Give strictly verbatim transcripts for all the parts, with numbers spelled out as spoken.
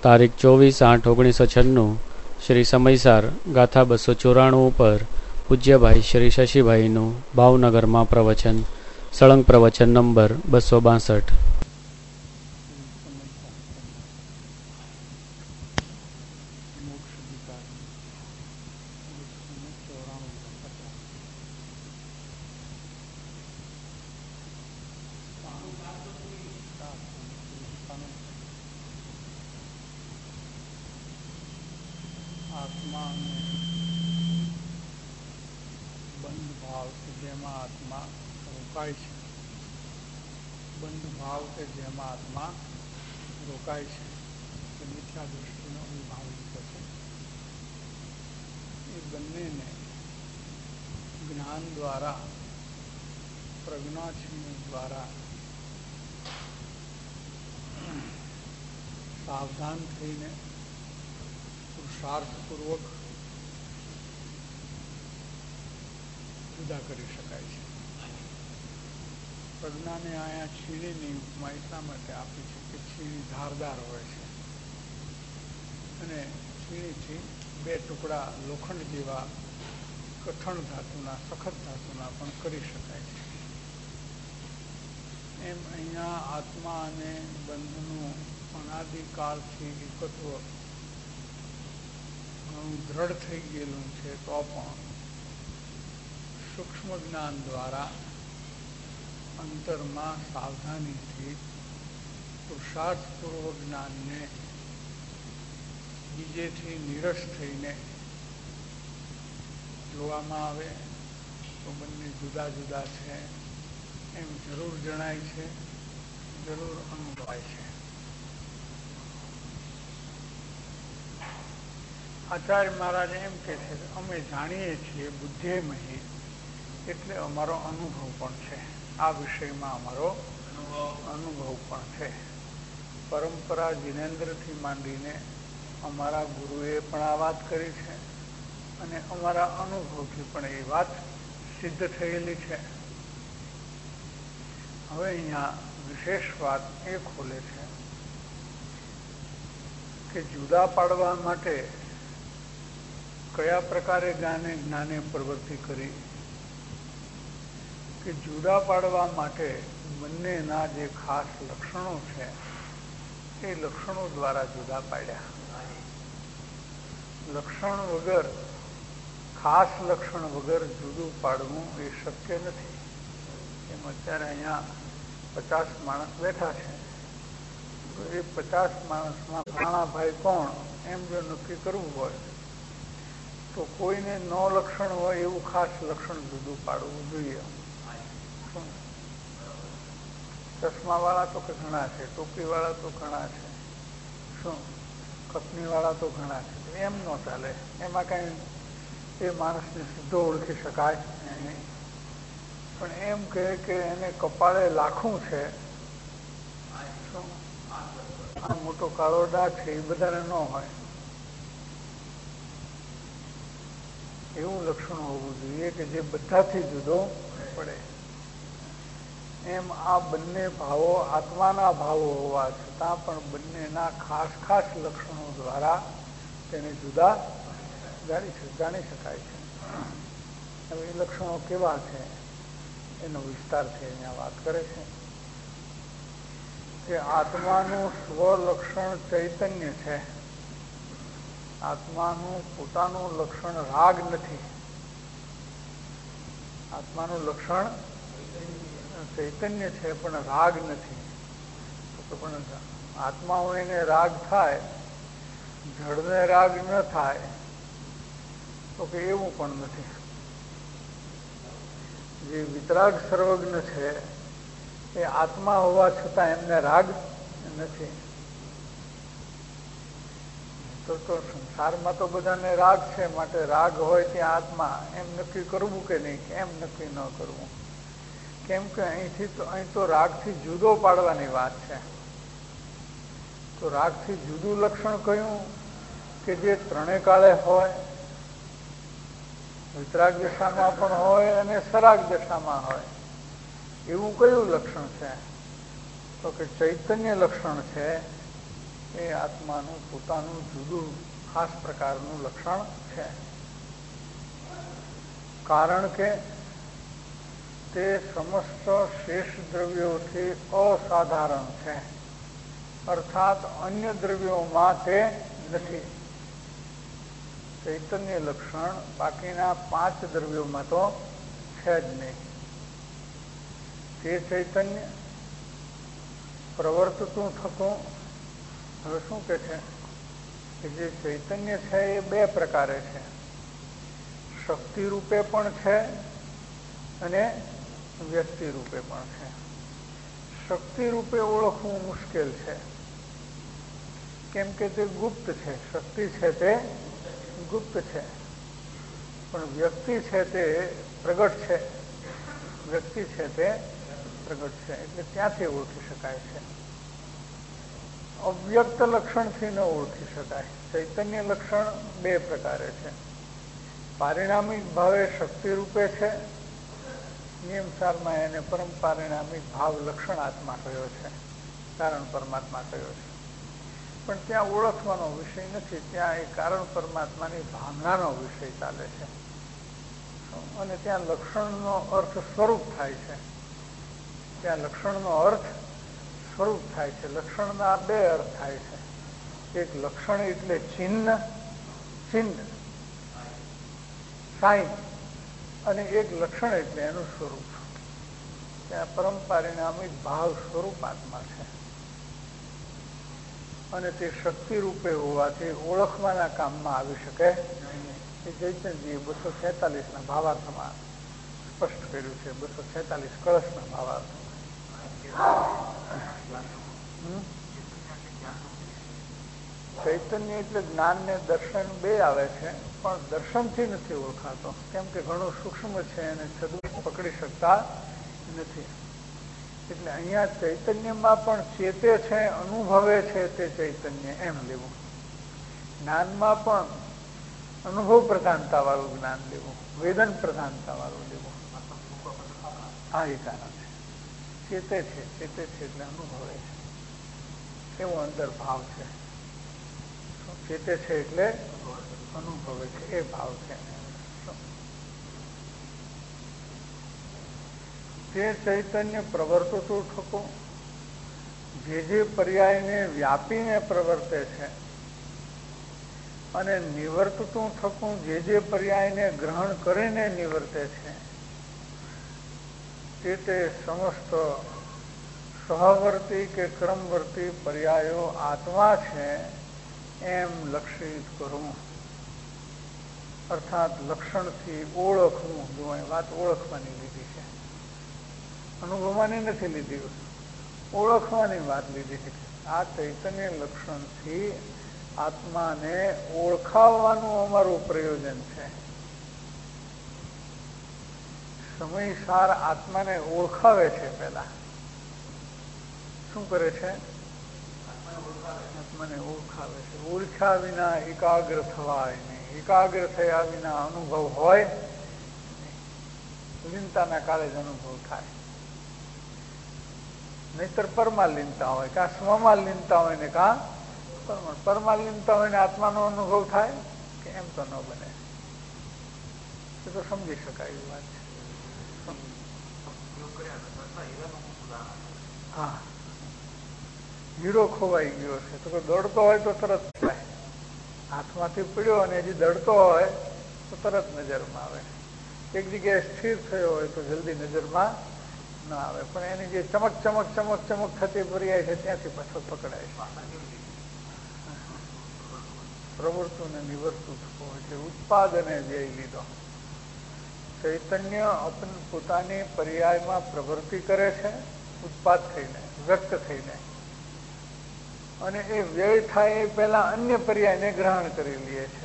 તારીખ ચોવીસ આઠ ઓગણીસો છન્નું શ્રી સમયસાર ગાથા બસો ચોરાણું ઉપર પૂજ્યભાઈ શ્રી શશીભાઈનું ભાવનગરમાં પ્રવચન, સળંગ પ્રવચન નંબર બસો બાસઠ. આત્મા બંધ ભાવ કે જેમાં આત્મા રોકાય છે, બંધ ભાવ કે જેમાં આત્મા રોકાય છે એ મિથ્યા દૃષ્ટિનો વિભાવ લીધો છે. એ બંનેને જ્ઞાન દ્વારા, પ્રજ્ઞાચિહ્ન દ્વારા સાવધાન થઈને પુરુષાર્થપૂર્વક જુદા કરી શકાય છે. પ્રજ્ઞાને અહીંયા છીણીની ઉપમા એટલા માટે આપી છે કે છીણી ધારદાર હોય છે અને છીણીથી બે ટુકડા લોખંડ જેવા કઠણ ધાતુના, સખત ધાતુના પણ કરી શકાય છે. એમ અહીંયા આત્મા અને બંધનું અનાદિકાળથી એકત્વ ઘણું દ્રઢ થઈ ગયેલું છે, તો પણ સૂક્ષ્મ જ્ઞાન દ્વારા અંતરમાં સાવધાનીથી પુરુષાર્થપૂર્વક જ્ઞાનને બીજેથી નિરસ થઈને જોવામાં આવે તો બંને જુદા જુદા છે એમ જરૂર જણાય છે, જરૂર અનુભવાય છે. આચાર્ય મહારાજ એમ કે છે કે અમે જાણીએ છીએ બુદ્ધિમહી, એટલે અમારો અનુભવ પણ છે. આ વિષયમાં અમારો અનુભવ પણ છે. પરંપરા જીનેન્દ્રથી માંડીને અમારા ગુરુએ પણ આ વાત કરી છે અને અમારા અનુભવથી પણ એ વાત સિદ્ધ થયેલી છે. હવે અહીંયા વિશેષ વાત એ ખોલે છે કે જુદા પાડવા માટે કયા પ્રકારે જ્ઞાને જ્ઞાને પ્રવૃત્તિ કરી, કે જુદા પાડવા માટે બંનેના જે ખાસ લક્ષણો છે એ લક્ષણો દ્વારા જુદા પાડ્યા. લક્ષણ વગર, ખાસ લક્ષણ વગર જુદું પાડવું એ શક્ય નથી. એમ અત્યારે અહીંયા પચાસ માણસ બેઠા છે, તો એ પચાસ માણસમાં ભાણાભાઈ કોણ એમ જો નક્કી કરવું હોય તો કોઈને ન લક્ષણ હોય એવું ખાસ લક્ષણ જુદું પાડવું જોઈએ. ચશ્મા વાળા તો ઘણા છે, ટોપી વાળા તો ઘણા છે, શું કપની વાળા તો ઘણા છે, એમ ન ચાલે. એમાં કઈ એ માણસને સીધો ઓળખી શકાય નહીં. પણ એમ કહે કે એને કપાળે લાખું છે, શું આ મોટો કાળો ડાઘ છે, એ બધાને ન હોય એવું લક્ષણ હોવું જોઈએ કે જે બધાથી જુદો પડે. એમ આ બંને ભાવો આત્માના ભાવો હોવા છતાં પણ બંનેના ખાસ ખાસ લક્ષણો દ્વારા તેને જુદા જાણી જાણી શકાય છે. હવે એ લક્ષણો કેવા છે એનો વિસ્તારથી અહીંયા વાત કરે છે કે આત્માનું સ્વલક્ષણ ચૈતન્ય છે. આત્માનું પોતાનું લક્ષણ રાગ નથી. આત્માનું લક્ષણ ચૈતન્ય છે પણ રાગ નથી. તો પણ આત્મા હોય એને રાગ થાય, જળને રાગ ન થાય, તો કે એવું પણ નથી. જે વિતરાગ સર્વજ્ઞ છે એ આત્મા હોવા છતાં એમને રાગ નથી. તો તો સંસારમાં તો બધાને રાગ છે, માટે રાગ હોય ત્યાં આત્મા એમ નક્કી કરવું કે નહીં, એમ નક્કી ન કરવું. કેમ કે અહીંથી તો અહીં તો રાગથી જુદો પાડવાની વાત છે. તો રાગથી જુદું લક્ષણ કયું કે જે ત્રણે કાળે હોય, વિતરાગ દશામાં પણ હોય અને સરાગ દશામાં હોય, એવું કયું લક્ષણ છે? તો કે ચૈતન્ય લક્ષણ છે એ આત્માનું પોતાનું જુદું ખાસ પ્રકારનું લક્ષણ છે. કારણ કે તે સમસ્ત શેષ દ્રવ્યોથી અસાધારણ છે, અર્થાત અન્ય દ્રવ્યોમાં તે નથી. ચૈતન્ય લક્ષણ બાકીના પાંચ દ્રવ્યોમાં તો છે જ નહીં. તે ચૈતન્ય પ્રવર્તતું થતું. હવે શું કે છે કે જે ચૈતન્ય છે એ બે પ્રકારે છે. શક્તિ રૂપે પણ છે અને વ્યક્તિ રૂપે પણ છે. શક્તિ રૂપે ઓળખવું મુશ્કેલ છે, કેમ કે તે ગુપ્ત છે. શક્તિ છે તે ગુપ્ત છે, પણ વ્યક્તિ છે તે પ્રગટ છે. વ્યક્તિ છે તે પ્રગટ છે એટલે ત્યાંથી ઓળખી શકાય છે. અવ્યક્ત લક્ષણથી ન ઓળખી શકાય. ચૈતન્ય લક્ષણ બે પ્રકારે છે. પારિણામિક ભાવે શક્તિ રૂપે છે. નિયમસારમાં એને પરમ પારિણામિક ભાવ લક્ષણ આત્મા કયો છે, કારણ પરમાત્મા કયો છે. પણ ત્યાં ઓળખવાનો વિષય નથી, ત્યાં એ કારણ પરમાત્માની ભાવનાનો વિષય ચાલે છે. અને ત્યાં લક્ષણનો અર્થ સ્વરૂપ થાય છે. ત્યાં લક્ષણનો અર્થ સ્વરૂપ થાય છે. લક્ષણના બે અર્થ થાય છે. એક લક્ષણ એટલે ચિહ્ન, ચિહ્ન સાઇન, અને એક લક્ષણ એટલે એનું સ્વરૂપ. ત્યાં પરમ પારિણામિક ભાવ સ્વરૂપ આત્મા છે અને તે શક્તિ રૂપે હોવાથી ઓળખવાના કામમાં આવી શકે. એ ચૈતન્યજીએ બસો છેતાલીસ ના ભાવાર્થમાં સ્પષ્ટ કર્યું છે. બસો છેતાલીસ કળશના ભાવાર્થમાં ચૈતન્ય એટલે જ્ઞાન ને દર્શન બે આવે છે, પણ દર્શનથી નથી ઓળખાતો, કેમ કે ઘણું સૂક્ષ્મ છે અને સદું પકડી શકતા નથી. એટલે અહીંયા ચૈતન્યમાં પણ ચેતે છે, અનુભવે છે તે ચૈતન્ય એમ લેવું. જ્ઞાનમાં પણ અનુભવ પ્રધાનતા વાળું જ્ઞાન લેવું, વેદન પ્રધાનતા વાળું લેવું. આ એ કારણ છે. ચેતે છે, ચેતે છે એટલે અનુભવે છે એવો અંદર ભાવ છે. ચેતે છે એટલે અનુભવે છે એ ભાવ છે. તે ચૈતન્ય પ્રવર્તતું થતું જે જે પર્યાયને વ્યાપીને પ્રવર્તે છે અને નિવર્તતું થતું જે જે પર્યાયને ગ્રહણ કરીને નિવર્તે છે, તે તે સમસ્ત સહવર્તી કે ક્રમવર્તી પર્યાયો આત્મા છે એમ લક્ષિત કરવું. અર્થાત લક્ષણથી ઓળખવું. જો એ વાત ઓળખવાની લીધી છે, અનુભવવાની નથી લીધી, ઓળખવાની વાત લીધી છે. આ ચૈતન્ય લક્ષણથી આત્માને ઓળખાવવાનું અમારું પ્રયોજન છે. સમયસાર આત્માને ઓળખાવે છે. પેલા શું કરે છે? આત્માને ઓળખાવે છે. ઓળખ્યા વિના એકાગ્ર થવાય નહીં. એકાગ્ર થયા વિના અનુભવ હોય. લીનતાના કાળે જ અનુભવ થાય, નહીતર પરમાલીનતા હોય, કાં સ્વમાં લીનતા હોય ને કાં પરમાલીનતા હોય ને આત્માનો અનુભવ થાય કે એમ તો ન બને. એ તો સમજી શકાય એ વાત છે. હા, હીરો ખોવાઈ ગયો છે તો દોડતો હોય તો તરત થાય. હાથમાંથી પડ્યો અને હજી દડતો હોય તો તરત નજરમાં આવે. એક જગ્યાએ સ્થિર થયો હોય તો જલ્દી નજરમાં ના આવે, પણ એની જે ચમક ચમક ચમક ચમક થતી પર્યાય છે ત્યાંથી પાછો પકડાય છે. પ્રવૃત્તું ને નિવર્તું થતું હોય છે. ઉત્પાદને વ્યય લીધો. ચૈતન્ય પોતાની પર્યાયમાં પ્રવૃત્તિ કરે છે, ઉત્પાદ થઈને, વ્યક્ત થઈને, અને એ વ્યય થાય એ પહેલા અન્ય પર્યાયને ગ્રહણ કરી લે છે.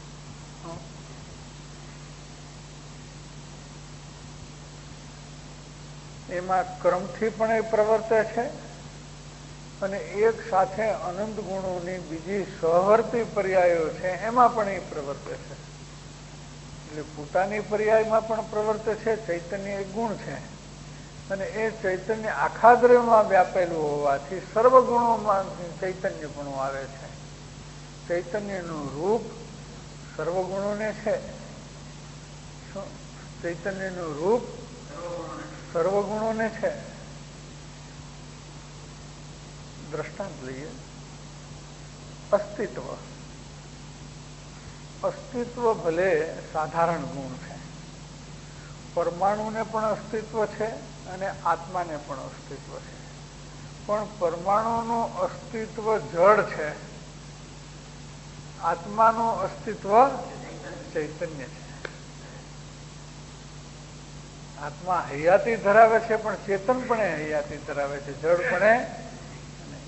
એમાં ક્રમથી પણ એ પ્રવર્તે છે અને એક સાથે અનંત ગુણોની બીજી સહવર્તી પર્યાયો છે એમાં પણ એ પ્રવર્તે છે. એટલે પોતાની પર્યાયમાં પણ પ્રવર્તે છે. ચૈતન્ય એક ગુણ છે, અને એ ચૈતન્ય આખા દ્રવ્યમાં વ્યાપેલું હોવાથી સર્વ ગુણોમાં ચૈતન્ય ગુણો આવે છે. ચૈતન્યનું રૂપ સર્વગુણોને છે. ચૈતન્યનું રૂપ સર્વગુણોને છે. દ્રષ્ટાંત લઈએ. અસ્તિત્વ અસ્તિત્વ ભલે સાધારણ ગુણ છે. પરમાણુને પણ અસ્તિત્વ છે અને આત્માને પણ અસ્તિત્વ છે. પણ પરમાણુનું અસ્તિત્વ જડ છે, આત્માનું અસ્તિત્વ ચૈતન્ય છે. આત્મા હયાતી ધરાવે છે પણ ચેતનપણે હયાતી ધરાવે છે, જડપણે નહીં.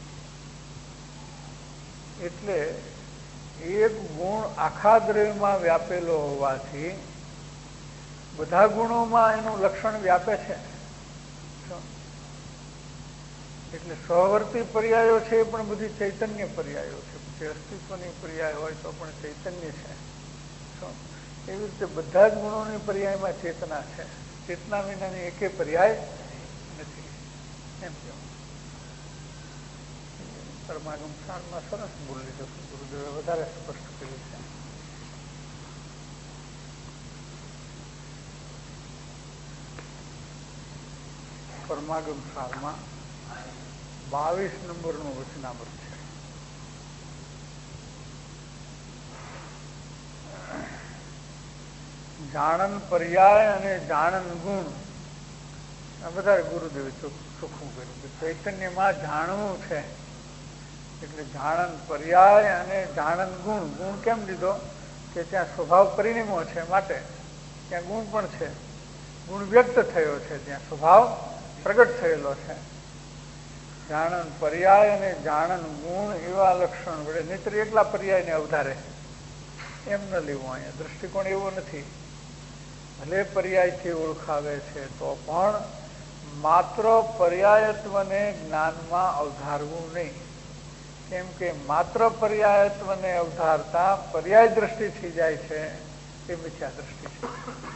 એટલે એક ગુણ આખા દ્રવ્યમાં વ્યાપેલો હોવાથી બધા ગુણોમાં એનું લક્ષણ વ્યાપે છે. એટલે સહવર્તી પર્યાયો છે એ પણ બધી ચૈતન્ય પર્યાયો છે. પછી અસ્તિત્વની પર્યાય હોય તો પણ ચૈતન્ય છે. એવી રીતે બધા જ ગુણોની પર્યાયમાં ચેતના છે. ચેતના વિનાની એકે પર્યાય નથી એમ કેવું. પરમાગમ સારમાં સરસ બોલી જશું. ગુરુદેવે વધારે સ્પષ્ટ કર્યું છે. પરમાગમ સારમાં બાવીસ નંબરનું વચનામૃત છે. જાણન પર્યાય અને જાણન ગુણ આ બધા ગુરુદેવે ચોખ્ખું કર્યું કે ચૈતન્યમાં જાણવું છે એટલે જાણન પર્યાય અને જાણન ગુણ. ગુણ કેમ લીધો કે ત્યાં સ્વભાવ પરિણમો છે માટે ત્યાં ગુણ પણ છે. ગુણ વ્યક્ત થયો છે, ત્યાં સ્વભાવ પ્રગટ થયેલો છે. જાણન પર્યાય અને જાણન ગુણ એવા લક્ષણ વડે, નહીતર એકલા પર્યાયને અવધારે એમ ન લેવું. અહીંયા દ્રષ્ટિકોણ એવો નથી. ભલે પર્યાયથી ઓળખાવે છે તો પણ માત્ર પર્યાયત્વને જ્ઞાનમાં અવધારવું નહીં. કેમ કે માત્ર પર્યાયત્વને અવધારતા પર્યાય દ્રષ્ટિ થઈ જાય છે, એ મિથ્યા દ્રષ્ટિ છે.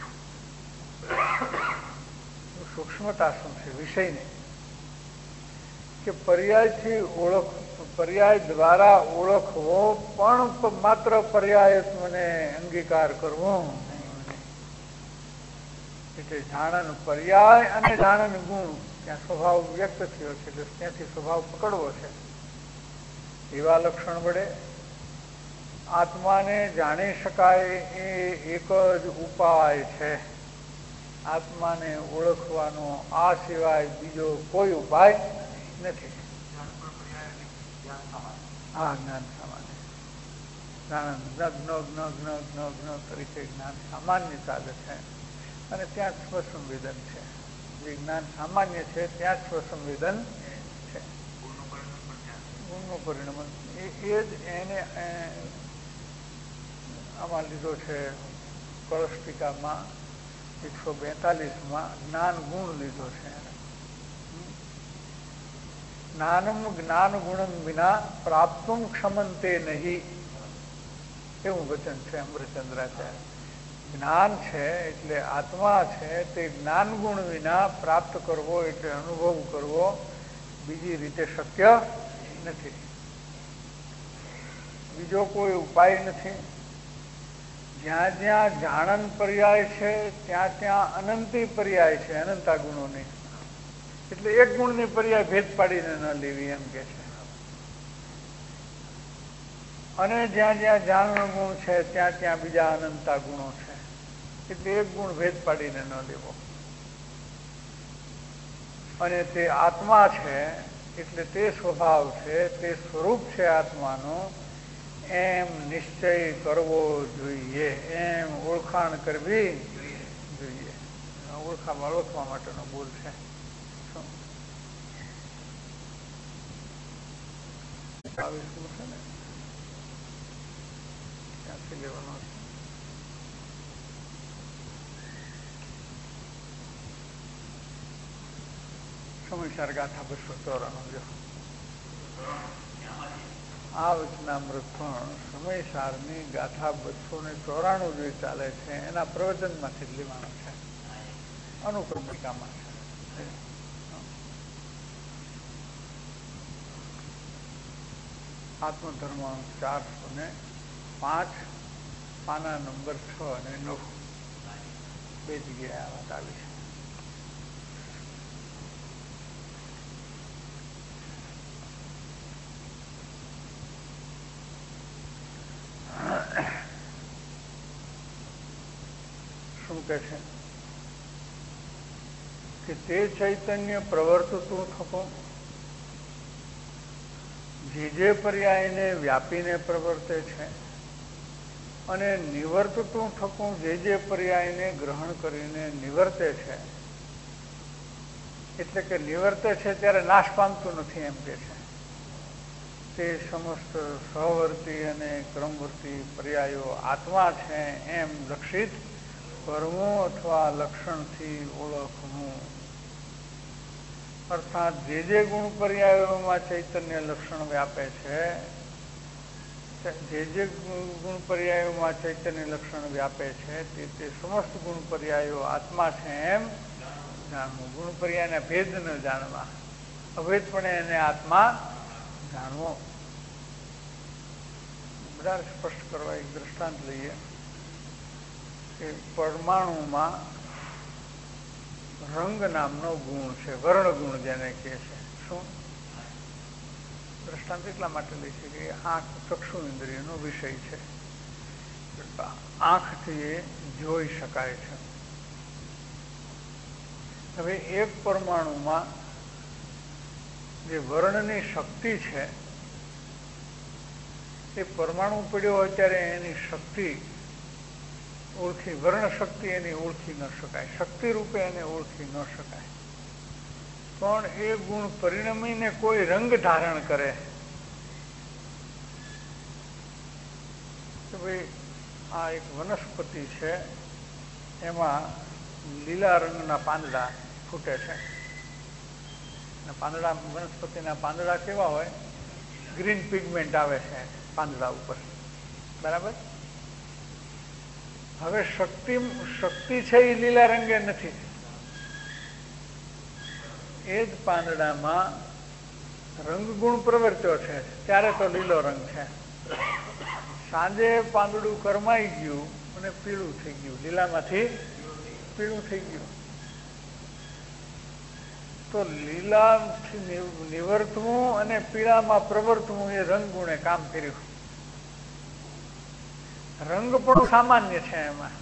સૂક્ષ્મતા શું છે વિષયને, કે પર્યાયથી ઓળખ પર્યાય દ્વારા ઓળખવો પણ માત્ર પર્યાયત્વને અંગીકાર કરવો. એટલે જાણન પર્યાય અને જાણન ગુણ ત્યાં સ્વભાવ વ્યક્ત થયો છે એટલે ત્યાંથી સ્વભાવ પકડવો છે. એવા લક્ષણ વડે આત્માને જાણી શકાય એ એક જ ઉપાય છે. આત્માને ઓળખવાનો આ સિવાય બીજો કોઈ ઉપાય નથી. હા, જ્ઞાન સામાન્ય. જ્ઞાન જ્ઞ જ્ઞ જ્ઞ જ્ઞ જ્ઞ તરીકે જ્ઞાન સામાન્ય ચાલે છે અને ત્યાં જ સ્વસંવેદન છે. જે જ્ઞાન સામાન્ય છે ત્યાં જ સ્વસંવેદન છે. ગુણનું પરિણામ એ જ એને આમાં લીધો છે. કળષ્ટિકામાં એકસો બેતાલીસમાં જ્ઞાન ગુણ લીધો છે. જ્ઞાનમ જ્ઞાન ગુણમ વિના પ્રાપ્તુમ ક્ષમંતે નહીં એવું વચન છે અમૃતચંદ્રાચાર્ય. જ્ઞાન છે એટલે આત્મા છે તે જ્ઞાન ગુણ વિના પ્રાપ્ત કરવો એટલે અનુભવ કરવો બીજી રીતે શક્ય નથી. બીજો કોઈ ઉપાય નથી. જ્યાં જ્યાં જાણન પર્યાય છે ત્યાં ત્યાં અનંતી પર્યાય છે, અનંતા ગુણોની. એટલે એક ગુણની પર્યાય ભેદ પાડીને ન લેવી એમ કે છે. અને જ્યાં જ્યાં જાણન ગુણ છે ત્યાં ત્યાં બીજા અનંતા ગુણો છે. એટલે એક ગુણ ભેદ પાડીને ન લેવો. અને તે આત્મા છે એટલે તે સ્વભાવ છે, તે સ્વરૂપ છે આત્માનું, એમ નિશ્ચય કરવો જોઈએ, એમ ઓળખાણ કરવી જોઈએ. ઓળખા ઓળખવા માટેનો બોલ છે. બાવીસમું છે ને ત્યાંથી લેવાનો છે. સમયસાર ગાથા બસો ચોરાણું. આ વચનામૃત પણ સમયસારની ગાથા બસો ને ચોરાણું જે ચાલે છે એના પ્રવચનમાંથી જ લેવાનું છે. અનુક્રમિકામાં છે. આત્મધર્મ ચારસો ને પાંચ પાના નંબર છ અને નવ બે જગ્યાએ આ વાત આવી છે. શું કે છે કે તે ચૈતન્ય પ્રવર્તતું થકો જે જે પર્યાયને વ્યાપીને પ્રવર્તે છે અને નિવર્તતું થકું જે જે પર્યાયને ગ્રહણ કરીને નિવર્તે છે, એટલે કે નિવર્તે છે ત્યારે નાશ પામતું નથી એમ કે છે. તે સમસ્ત સહવર્તી અને ક્રમવર્તી પર્યાયો આત્મા છે એમ લક્ષિત કરવું અથવા લક્ષણથી ઓળખવું. અર્થાત જે જે ગુણ પર્યાયોમાં ચૈતન્ય લક્ષણ વ્યાપે છે, જે જે ગુણ પર્યાયોમાં ચૈતન્ય લક્ષણ વ્યાપે છે તે તે સમસ્ત ગુણ પર્યાયો આત્મા છે એમ જાણવું. ગુણ પર્યાયના ભેદ ન જાણવા, અભેદપણે એને આત્મા જાણવો. બધા સ્પષ્ટ કરવા એક દ્રષ્ટાંત લઈએ કે પરમાણુમાં રંગ નામનો ગુણ છે, વર્ણ ગુણ જેને કહે છે. શું દ્રષ્ટાંત એટલા માટે લઈ છે કે આંખ ચક્ષુ ઇન્દ્રિયનો વિષય છે, આંખથી એ જોઈ શકાય છે. હવે એક પરમાણુમાં જે વર્ણની શક્તિ છે, એ પરમાણુ પડ્યો હોય ત્યારે એની શક્તિ ઓળખી, વર્ણ શક્તિ એની ઓળખી ન શકાય, શક્તિ રૂપે એને ઓળખી ન શકાય. પણ એ ગુણ પરિણમીને કોઈ રંગ ધારણ કરે કે ભાઈ આ એક વનસ્પતિ છે, એમાં લીલા રંગના પાંદડા ફૂટે છે. પાંદડા વનસ્પતિના પાંદડા કેવા હોય? ગ્રીન પિગમેન્ટ આવે છે પાંદડા ઉપર, બરાબર. હવે શક્તિ શક્તિ છે એ લીલા રંગે નથી. એ જ પાંદડામાં રંગગુણ પ્રવર્ત્યો છે ત્યારે તો લીલો રંગ છે. સાંજે પાંદડું કરમાઈ ગયું અને પીળું થઈ ગયું, લીલામાંથી પીળું થઈ ગયું, તો લીલાથી નિવર્તવું અને પીળામાં પ્રવર્તવું એ રંગગુણે કામ કર્યું. રંગ પણ સામાન્ય છે, એમાં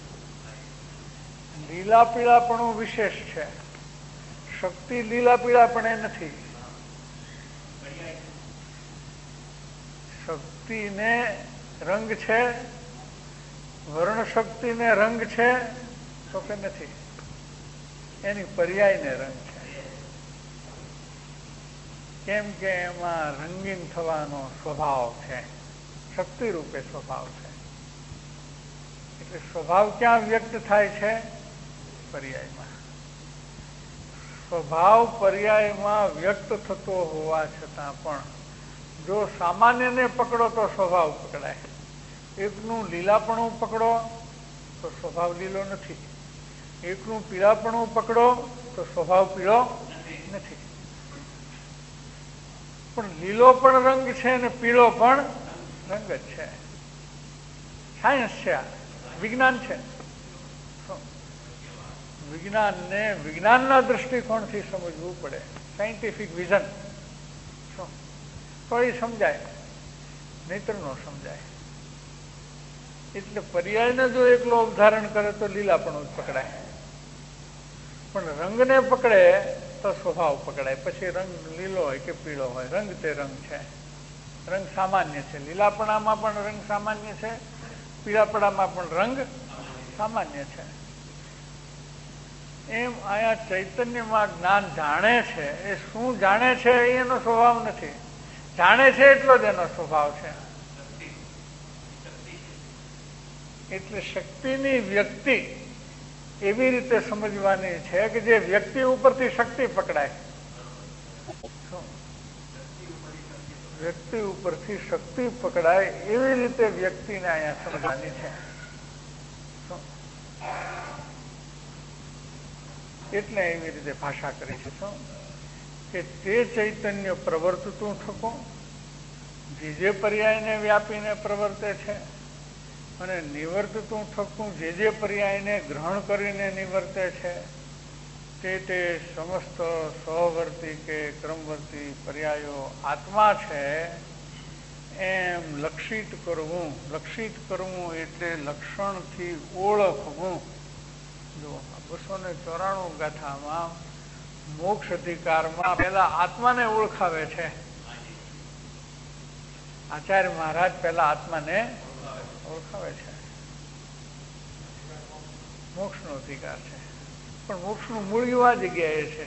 લીલા પીળાપણું વિશેષ છે. શક્તિ લીલા પીળાપણે નથી. શક્તિને રંગ છે, વર્ણ શક્તિને રંગ છે તો કે નથી, એની પર્યાયને રંગ છે. કેમ કે એમાં રંગીન થવાનો સ્વભાવ છે, શક્તિ રૂપે સ્વભાવ છે. એટલે સ્વભાવ ક્યાં વ્યક્ત થાય છે? પર્યાયમાં. સ્વભાવ પર્યાયમાં વ્યક્ત થતો હોવા છતાં પણ જો સામાન્યને પકડો તો સ્વભાવ પકડાય, એકનું લીલાપણું પકડો તો સ્વભાવ લીલો નથી, એકનું પીળાપણું પકડો તો સ્વભાવ પીળો નથી. પણ લીલો પણ રંગ છે અને પીળો પણ રંગ જ છે. સાયન્સ છે, આ વિજ્ઞાન છે. વિજ્ઞાનને વિજ્ઞાનના દ્રષ્ટિકોણથી સમજવું પડે, સાયન્ટિફિક વિઝન, તો એ સમજાય, નહીતર ન સમજાય. એટલે પર્યાયને જો એકલો અવધારણ કરે તો લીલાપણું જ પકડાય, પણ રંગને પકડે તો સ્વભાવ પકડાય. પછી રંગ લીલો હોય કે પીળો હોય, રંગ તે રંગ છે, રંગ સામાન્ય છે. લીલાપણામાં પણ રંગ સામાન્ય છે, પીળાપણામાં પણ રંગ સામાન્ય છે. એમ આયા ચૈતન્યમાં જ્ઞાન જાણે છે, એ શું જાણે છે એનો સ્વભાવ નથી, જાણે છે એટલો જ એનો સ્વભાવ છે. એટલે શક્તિની વ્યક્તિ એવી રીતે સમજવાની છે કે જે વ્યક્તિ ઉપરથી શક્તિ પકડાય, વ્યક્તિ ઉપરથી શક્તિ પકડાય એવી રીતે વ્યક્તિને અહીંયા સમજવાની છે. એટલે એવી રીતે ભાષા કરી છે શું કે તે ચૈતન્ય પ્રવર્તતું થકો જે જે પર્યાયને વ્યાપીને પ્રવર્તે છે અને નિવર્તતું થતું જે જે પર્યાયને ગ્રહણ કરીને નિવર્તે છે તે તે સમસ્ત સહવર્તી કે ક્રમવર્તી પર્યાયો આત્મા છે એમ લક્ષિત કરવું. લક્ષિત કરવું એટલે લક્ષણથી ઓળખવું. જો બસો ને ચોરાણું ગાથામાં મોક્ષ અધિકારમાં પેલા આત્માને ઓળખાવે છે. આચાર્ય મહારાજ પેલા આત્માને ઓળખાવે છે. મોક્ષનો અધિકાર છે, પણ મોક્ષનું મૂળિયું આ જગ્યાએ છે.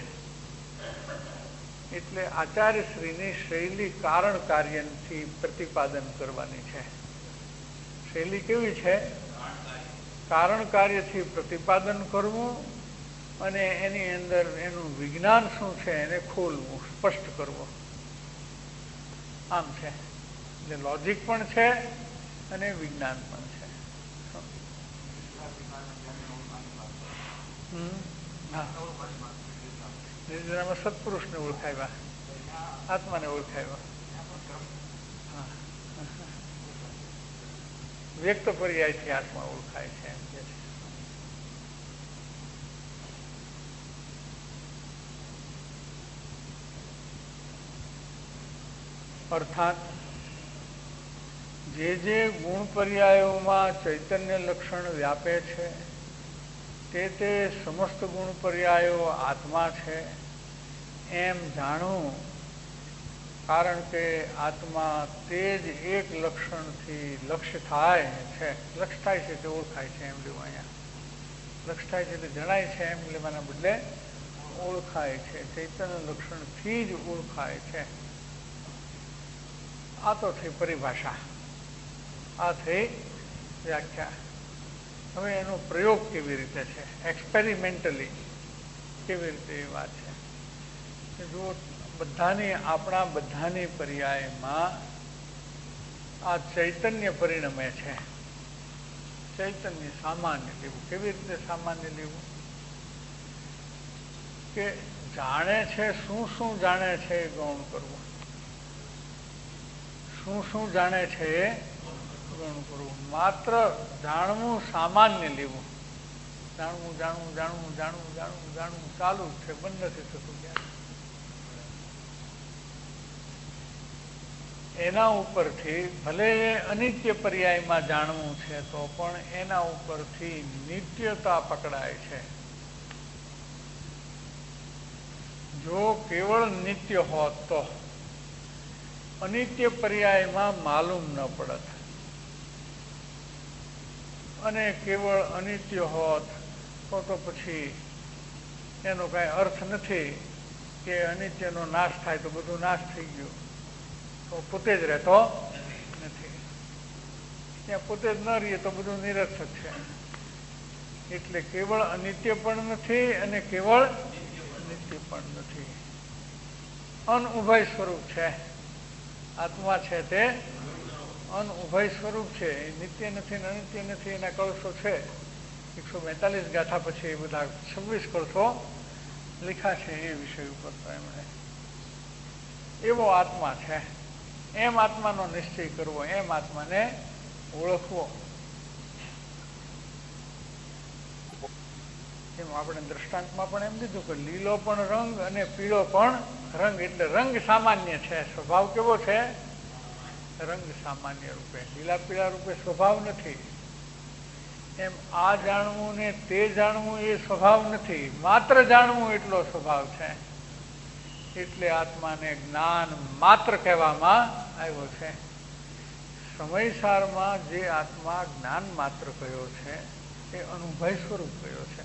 એટલે આચાર્ય શ્રીની શૈલી કારણ કાર્યથી પ્રતિપાદન કરવાની છે. શૈલી કેવી છે? કારણ કાર્યથી પ્રતિપાદન કરવું અને એની અંદર એનું વિજ્ઞાન શું છે એને ખોલવું, સ્પષ્ટ કરવું. આમ છે. એટલે લોજિક પણ છે અને વિજ્ઞાન પણ છે. નિદ્રામાં સત્પુરુષને ઓળખાવ્યા, આત્માને ઓળખાવ્યા. વ્યક્ત પર્યાયથી આત્મા ઓળખાય છે એમ કે છે. અર્થાત જે જે ગુણ પર્યાયોમાં ચૈતન્ય લક્ષણ વ્યાપે છે તે તે સમસ્ત ગુણ પર્યાયો આત્મા છે એમ જાણવું. કારણ કે આત્મા તે જ એક લક્ષણથી લક્ષ્ય થાય છે. લક્ષ થાય છે તે ઓળખાય છે એમ લેવું. અહીંયા લક્ષ થાય છે તે જણાય છે એમ લેવાના બદલે ઓળખાય છે. ચૈતન્ય લક્ષણથી જ ઓળખાય છે. આ તો થઈ પરિભાષા, આ થઈ વ્યાખ્યા. હવે એનો પ્રયોગ કેવી રીતે છે, એક્સપેરિમેન્ટલી કેવી રીતે એ વાત છે. જો બધાની આપણા બધાની પર્યાયમાં આ ચૈતન્ય પરિણમે છે. ચૈતન્ય સામાન્ય લેવું. કેવી રીતે સામાન્ય લેવું? કે જાણે છે, શું શું જાણે છે એ ગૌણ કરવું. શું શું જાણે છે એ ગૌણ કરવું. માત્ર જાણવું સામાન્ય લેવું. જાણવું જાણવું જાણવું જાણવું જાણવું જાણવું ચાલુ જ છે, બંધ નથી થતું. ક્યારે એના ઉપરથી ભલે અનિત્ય પર્યાયમાં જાણવું છે તો પણ એના ઉપરથી નિત્યતા પકડાય છે. જો કેવળ નિત્ય હોત તો અનિત્ય પર્યાયમાં માલુમ ન પડત, અને કેવળ અનિત્ય હોત તો તો પછી એનો કાંઈ અર્થ નથી કે અનિત્યનો નાશ થાય તો બધું નાશ થઈ ગયું, તો પોતે જ રહેતો નથી. ત્યાં પોતે જ ન રહીએ તો બધું નિરર્થક છે. એટલે કેવળ અનિત્ય પણ નથી અને કેવળ નિત્ય પણ નથી. અનઉભય સ્વરૂપ છે. આત્મા છે તે અનઉભય સ્વરૂપ છે. નિત્ય નથી ને અનિત્ય નથી. એના કળશો છે એકસો બેતાલીસ ગાથા પછી એ બધા છવ્વીસ કળશો લખ્યા છે એ વિષય ઉપર. તો એમણે એવો આત્મા છે. એમ આત્માનો નિશ્ચય કરવો, એમ આત્માને ઓળખવો. એમ આપણે દ્રષ્ટાંતમાં પણ એમ દીધું કે લીલો પણ રંગ અને પીળો પણ રંગ. એટલે રંગ સામાન્ય છે, સ્વભાવ કેવો છે? રંગ સામાન્ય રૂપે, લીલા પીળા રૂપે સ્વભાવ નથી. એમ આ જાણવું ને તે જાણવું એ સ્વભાવ નથી, માત્ર જાણવું એટલો સ્વભાવ છે. એટલે આત્માને જ્ઞાન માત્ર કહેવામાં આવ્યો છે. સમયસારમાં જે આત્મા જ્ઞાન માત્ર કયો છે એ અનુભય સ્વરૂપ કયો છે.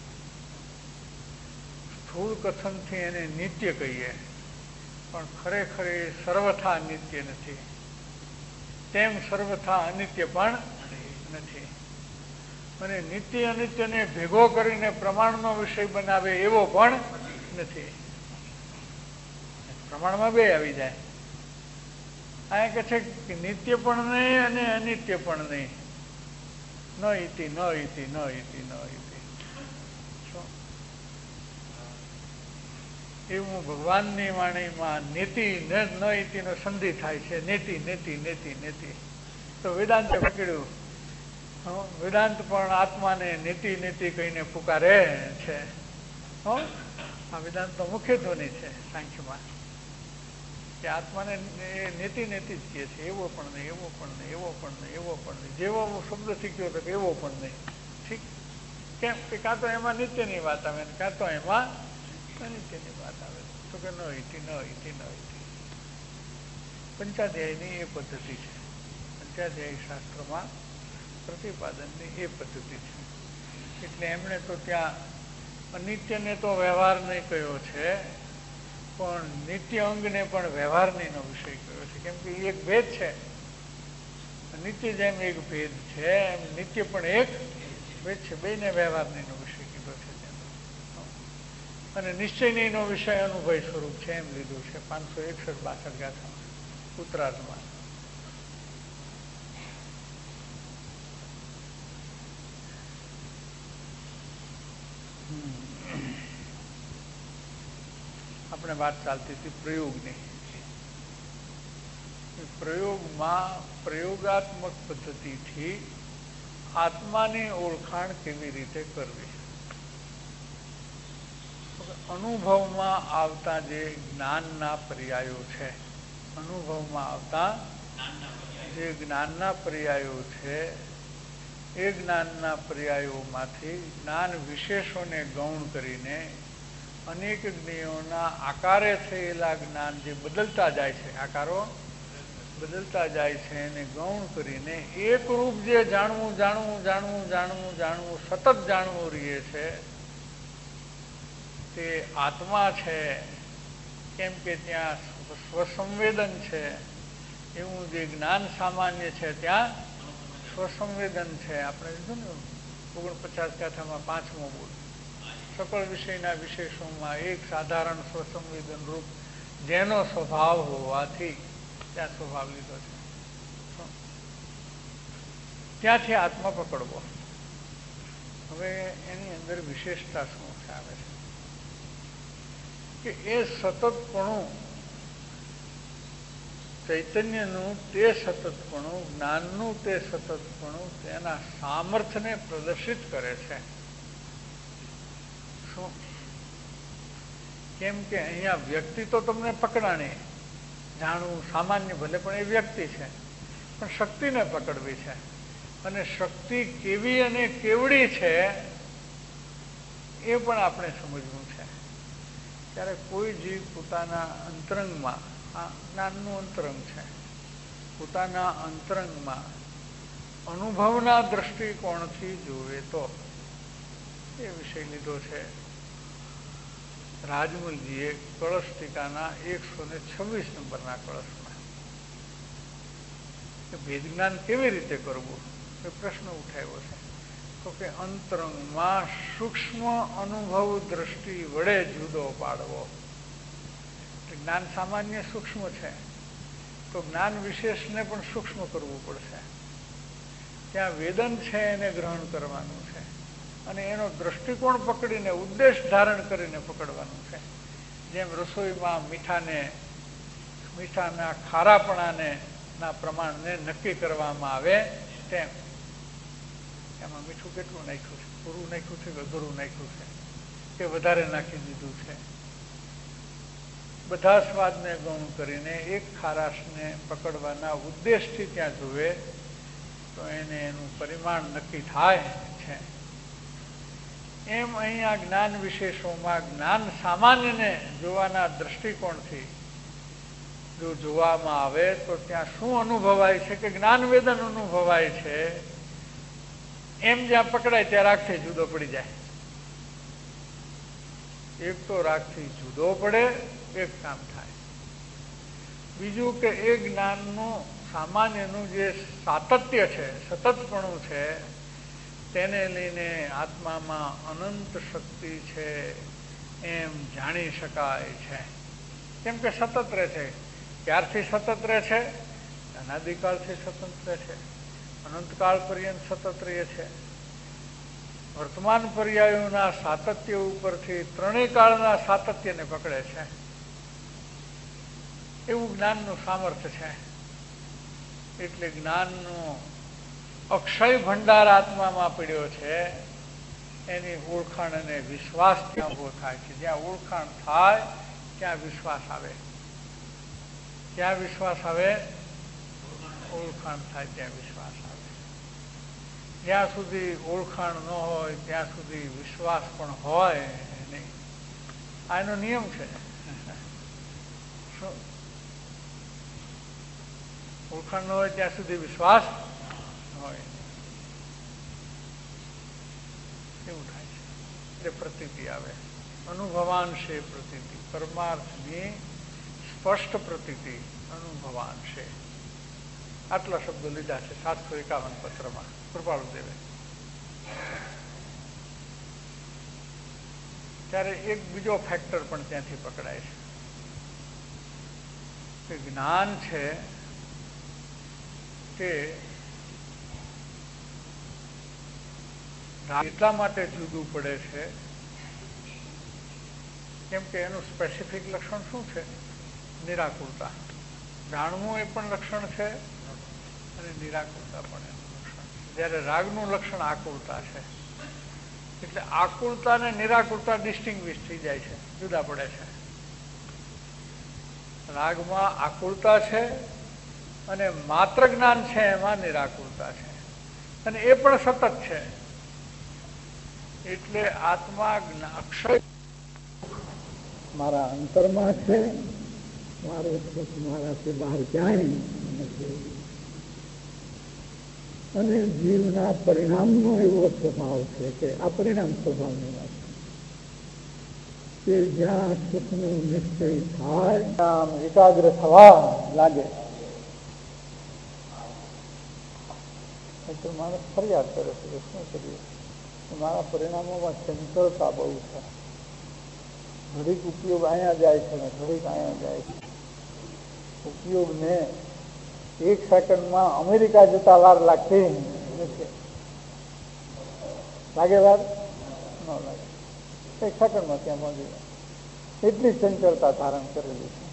સ્થૂળ કથનથી એને નિત્ય કહીએ, પણ ખરેખર એ સર્વથા નિત્ય નથી, તેમ સર્વથા અનિત્ય પણ નથી. અને નિત્ય અનિત્યને ભેગો કરીને પ્રમાણનો વિષય બનાવે એવો પણ નથી. પ્રમાણમાં બે આવી જાય. આ કહે છે કે નિત્ય પણ નહીં અને અનિત્ય પણ નહીં. ન ઇતિ ન ઇતિ ન ઇતિ ન ઇતિ. એવું ભગવાનની વાણીમાં નીતિ ન ઇતિનો સંધિ થાય છે. નીતિ નીતિ નીતિ નીતિ તો વેદાંતે પકડ્યું. વેદાંત પણ આત્માને નીતિ નીતિ કહીને પુકારે છે. હો આ વેદાંતનો મુખ્ય ધ્વનિ છે સાંખ્યમાં, કે આત્માને નીતિ નીતિ જ કહે છે. એવો પણ નહીં, એવો પણ નહીં, એવો પણ નહીં, એવો પણ નહીં. જેવો શબ્દ શીખ્યો તો એવો પણ નહીં. ઠીક, કેમ કે કાં તો એમાં નિત્યની વાત આવે ને કાં તો એમાં અનિત્યની વાત આવે. તો કે ન ઇતિ ન ઇતિ ન ઇતિ. પંચાધ્યાયની એ પદ્ધતિ છે. પંચાધ્યાયી શાસ્ત્રમાં પ્રતિપાદનની એ પદ્ધતિ છે. એટલે એમણે તો ત્યાં અનિત્યને તો વ્યવહાર નહીં કહ્યો છે, પણ નિત્ય અંગને પણ વ્યવહારનીનો વિષય કહ્યો છે. કેમ કે એક ભેદ છે. નિત્ય જેમ એક ભેદ છે એમ નિત્ય પણ એક ભેદ છે. બેને વ્યવહારનીનો વિષય કીધો છે. અને નિશ્ચયનીનો વિષય અનુભય સ્વરૂપ છે એમ લીધું છે પાંચસો એકસઠ બાસઠ ગાથામાં ઉત્તરાર્ધમાં. આપણે વાત ચાલતી હતી પ્રયોગની. પ્રયોગમાં પ્રયોગાત્મક પદ્ધતિથી આત્માની ઓળખાણ કેવી રીતે કરવી. અનુભવમાં આવતા જે જ્ઞાનના પર્યાયો છે, અનુભવમાં આવતા જે જ્ઞાનના પર્યાયો છે એ જ્ઞાનના પર્યાયોમાંથી જ્ઞાન વિશેષોને ગૌણ કરીને અનેક જ્ઞેયોના આકારે થયેલા જ્ઞાન જે બદલતા જાય છે, આકારો બદલતા જાય છે એને ગૌણ કરીને એક રૂપ જે જાણવું જાણવું જાણવું જાણવું જાણવું સતત જાણવું રહીએ છે તે આત્મા છે. કેમ કે ત્યાં સ્વસંવેદન છે. એવું જે જ્ઞાન સામાન્ય છે ત્યાં સ્વસંવેદન છે. આપણે કીધું ને ઓગણપચાસ ગાથામાં પાંચમો બોલ, સકળ વિષયના વિશેષોમાં એક સાધારણ સ્વસંવેદન રૂપ જેનો સ્વભાવ હોવાથી ત્યાં સ્વભાવ લીધો છે. ત્યાંથી આત્મા પકડવો. હવે એની અંદર વિશેષતા શું આવે છે કે એ સતતપણું, ચૈતન્યનું તે સતતપણું, જ્ઞાનનું તે સતતપણું તેના સામર્થ્યને પ્રદર્શિત કરે છે. શું? કેમ કે અહીંયા વ્યક્તિ તો તમને પકડાણી, જાણવું સામાન્ય ભલે પણ એ વ્યક્તિ છે, પણ શક્તિને પકડવી છે. અને શક્તિ કેવી અને કેવડી છે એ પણ આપણે સમજવું છે. ત્યારે કોઈ જીવ પોતાના અંતરંગમાં, આ જ્ઞાનનું અંતરંગ છે, પોતાના અંતરંગમાં અનુભવના દ્રષ્ટિકોણથી જોવે તો એ વિષય લીધો છે રાજમલજીએ કળશ ટીકાના એકસો ને છવ્વીસ નંબરના કળશમાં. ભેદ જ્ઞાન કેવી રીતે કરવું એ પ્રશ્ન ઉઠાવ્યો છે. તો કે અંતરંગમાં સૂક્ષ્મ અનુભવ દ્રષ્ટિ વડે જુદો પાડવો. જ્ઞાન સામાન્ય સૂક્ષ્મ છે તો જ્ઞાન વિશેષને પણ સૂક્ષ્મ કરવું પડશે. ત્યાં વેદન છે એને ગ્રહણ કરવાનું છે અને એનો દ્રષ્ટિકોણ પકડીને ઉદ્દેશ ધારણ કરીને પકડવાનું છે. જેમ રસોઈમાં મીઠાને મીઠાના ખારાપણાને ના પ્રમાણને નક્કી કરવામાં આવે તેમ એમાં મીઠું કેટલું નાખ્યું છે, પૂરું નાખ્યું છે કે અધૂરું નાખ્યું છે કે વધારે નાખી દીધું છે. બધા સ્વાદને ગૌણ કરીને એક ખારાશને પકડવાના ઉદ્દેશથી ત્યાં જુએ તો એને એનું પરિમાણ નક્કી થાય છે. એમ અહીંયા જ્ઞાન વિશેષોમાં જ્ઞાન સામાન્યને જોવાના દ્રષ્ટિકોણથી જો જોવામાં આવે તો ત્યાં શું અનુભવાય છે કે જ્ઞાન વેદન અનુભવાય છે. એમ જ્યાં પકડાય ત્યાં રાગથી જુદો પડી જાય. એક તો રાગથી જુદો પડે, એક કામ થાય. બીજું કે એ જ્ઞાનનું સામાન્યનું જે સાતત્ય છે, સતતપણું છે, તેને લઈને આત્મામાં અનંત શક્તિ છે એમ જાણી શકાય છે. કેમ કે સતત રહે છે. ક્યારથી સતત રહે છે? અનાદિકાળથી સતત રહે છે, અનંતકાળ પર્યંત સતત રહે છે. વર્તમાન પર્યાયોના સાતત્ય ઉપરથી ત્રણેય કાળના સાતત્યને પકડે છે એવું જ્ઞાનનું સામર્થ્ય છે. એટલે જ્ઞાનનો અક્ષય ભંડાર આત્મામાં પડ્યો છે. એની ઓળખાણ અને વિશ્વાસ ત્યાં ઉભો થાય છે. જ્યાં ઓળખાણ થાય ત્યાં વિશ્વાસ આવે. ત્યાં વિશ્વાસ આવે, ઓળખાણ થાય ત્યાં વિશ્વાસ આવે. જ્યાં સુધી ઓળખાણ ન હોય ત્યાં સુધી વિશ્વાસ પણ હોય નહીં. આ એનો નિયમ છે. ઓળખાણ ન હોય ત્યાં સુધી વિશ્વાસ હોય એવું થાય છે. એટલે પ્રતીતિ આવે, અનુભવાન છે પ્રતીતિ. પરમાર્થની સ્પષ્ટ પ્રતીતિ અનુભવાન છે. આટલા શબ્દો લીધા છે સાતસો એકાવન પત્રમાં કૃપાળુદેવે. ત્યારે એક બીજો ફેક્ટર પણ ત્યાંથી પકડાય છે કે જ્ઞાન છે તે એટલા માટે જુદું પડે છે કેમ કે એનું સ્પેસિફિક લક્ષણ શું છે? નિરાકુરતા. જાણવું એ પણ લક્ષણ છે અને નિરાકુરતા પણ એનું લક્ષણ છે. જ્યારે રાગનું લક્ષણ આકુરતા છે એટલે આકુરતા અને નિરાકુરતા ડિસ્ટિંગ્વિશ થઈ જાય છે, જુદા પડે છે. રાગમાં આકુરતા છે અને માત્ર જ્ઞાન છે એમાં નિરાકુરતા છે અને એ પણ સતત છે. એટલે આત્મા અક્ષય મારા અંતરમાં છે, મારું સુખ મારાથી બહાર ક્યાંય નથી. અને જીવના પરિણામનો એવો સ્વભાવ છે કે આ પરિણામ સ્વભાવની વાત કે જ્યાં સુખનો નિશ્ચય થાય આમ એકાગ્ર થવા લાગે તો માણસ ફરિયાદ કરે છે કે શું કરીએ, મારા પરિણામોમાં ચંચળતા બહુ છે. ઘડીક ઉપયોગ અહીંયા જાય છે ને ઘડીક અહીંયા જાય છે. ઉપયોગને એક સેકન્ડમાં અમેરિકા જતા વાર લાગતી નથી. લાગે વાર ન લાગે, એક સેકન્ડમાં ત્યાં પહોંચી જાય. એટલી ચંચળતા ધારણ કરેલી છે.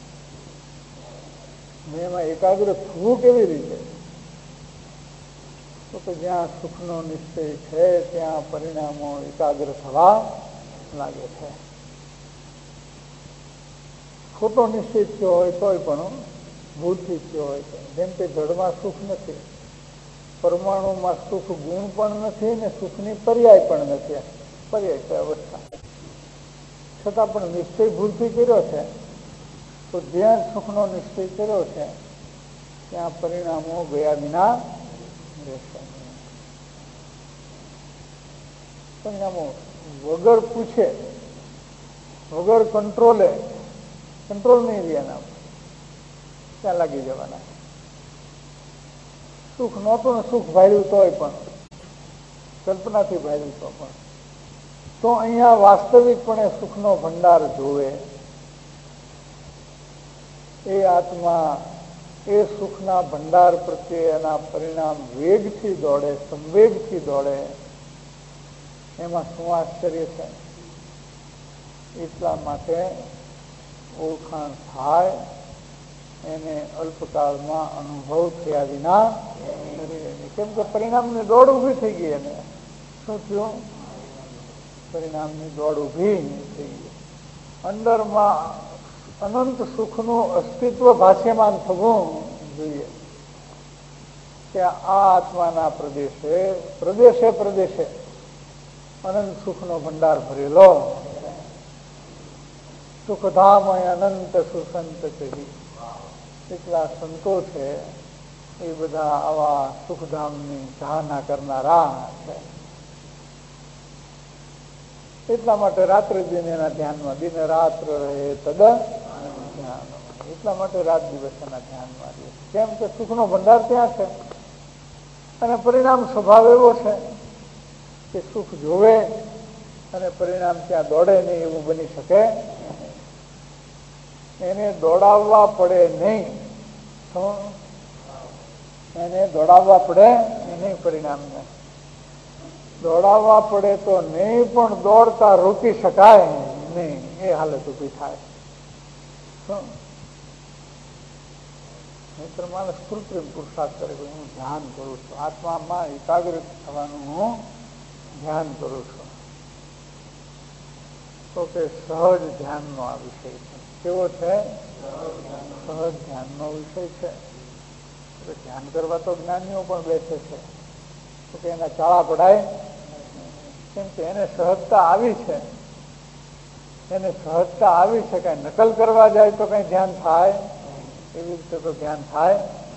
મેં એમાં એકાગ્ર થવું કેવી રીતે? તો કે જ્યાં સુખનો નિશ્ચય છે ત્યાં પરિણામો એકાગ્ર થવા લાગે છે. ખોટો નિશ્ચય થયો હોય તોય પણ ભૂલથી થયો હોય છે. જેમ કે જળમાં સુખ નથી, પરમાણુમાં સુખ ગુણ પણ નથી ને સુખની પર્યાય પણ નથી. પર્યાય છે અવસ્થા. છતાં પણ નિશ્ચય ભૂલથી કર્યો છે તો જ્યાં સુખનો નિશ્ચય કર્યો છે ત્યાં પરિણામો ગયા વિના રહેશે. પરિણામો વગર પૂછે, વગર કંટ્રોલે, કંટ્રોલ નહીં રહે એના ત્યાં લાગી જવાના. સુખ નહોતું ને સુખ ભાડ્યું તોય પણ, કલ્પનાથી ભાડ્યું તો પણ, તો અહીંયા વાસ્તવિકપણે સુખનો ભંડાર જોવે એ આત્મા એ સુખના ભંડાર પ્રત્યે એના પરિણામ વેગથી દોડે, સંવેગથી દોડે. એમાં શું આશ્ચર્ય છે? એટલા માટે ઓળખાણ થાય એને અલ્પકાળમાં અનુભવ થયા વિના, કેમ કે પરિણામની દોડ ઊભી થઈ ગઈ. એને શું થયું? પરિણામની દોડ ઊભી થઈ ગઈ. અંદરમાં અનંત સુખનું અસ્તિત્વ ભાષ્યમાન થવું જોઈએ કે આ આત્માના પ્રદેશે પ્રદેશે પ્રદેશે અનંત સુખનો ભંડાર ભરેલો સુખધામય અનંત સુસંત કહી. એટલા સંતો છે એ બધા આવા સુખધામની ચાહના કરનારા છે. એટલા માટે રાત્રે દિન એના ધ્યાનમાં, દિન રાત્ર રહે તદ ધ્યાન. એટલા માટે રાત દિવસ એના ધ્યાનમાં રહે. કેમ કે સુખનો ભંડાર ત્યાં છે અને પરિણામ સ્વભાવ એવો છે કે સુખ જોવે અને પરિણામ ત્યાં દોડે નહીં એવું બની શકે. એને દોડાવવા પડે નહીં, એને દોડાવવા પડે નહીં પરિણામને. દોડાવવા પડે તો નહીં, પણ દોડતા રોકી શકાય નહીં, એ હાલત ઊભી થાય. મિત્ર માણસ કૃત્રિમ પુરુષાર્થ કરે, હું ધ્યાન કરું છું, આત્મામાં એકાગ્રિત થવાનું હું ધ્યાન કરું છું. તો કે સહજ ધ્યાનનો આ વિષય છે. કેવો છે? સહજ ધ્યાનનો વિષય છે. ધ્યાન કરવા તો જ્ઞાનીઓ પણ બેસે છે, તો કે એના ચાળા પડાય, કેમ કે એને સહજતા આવી છે. એને સહજતા આવી છે. કઈ નકલ કરવા જાય તો કઈ ધ્યાન થાય? એવી રીતે તો ધ્યાન થાય.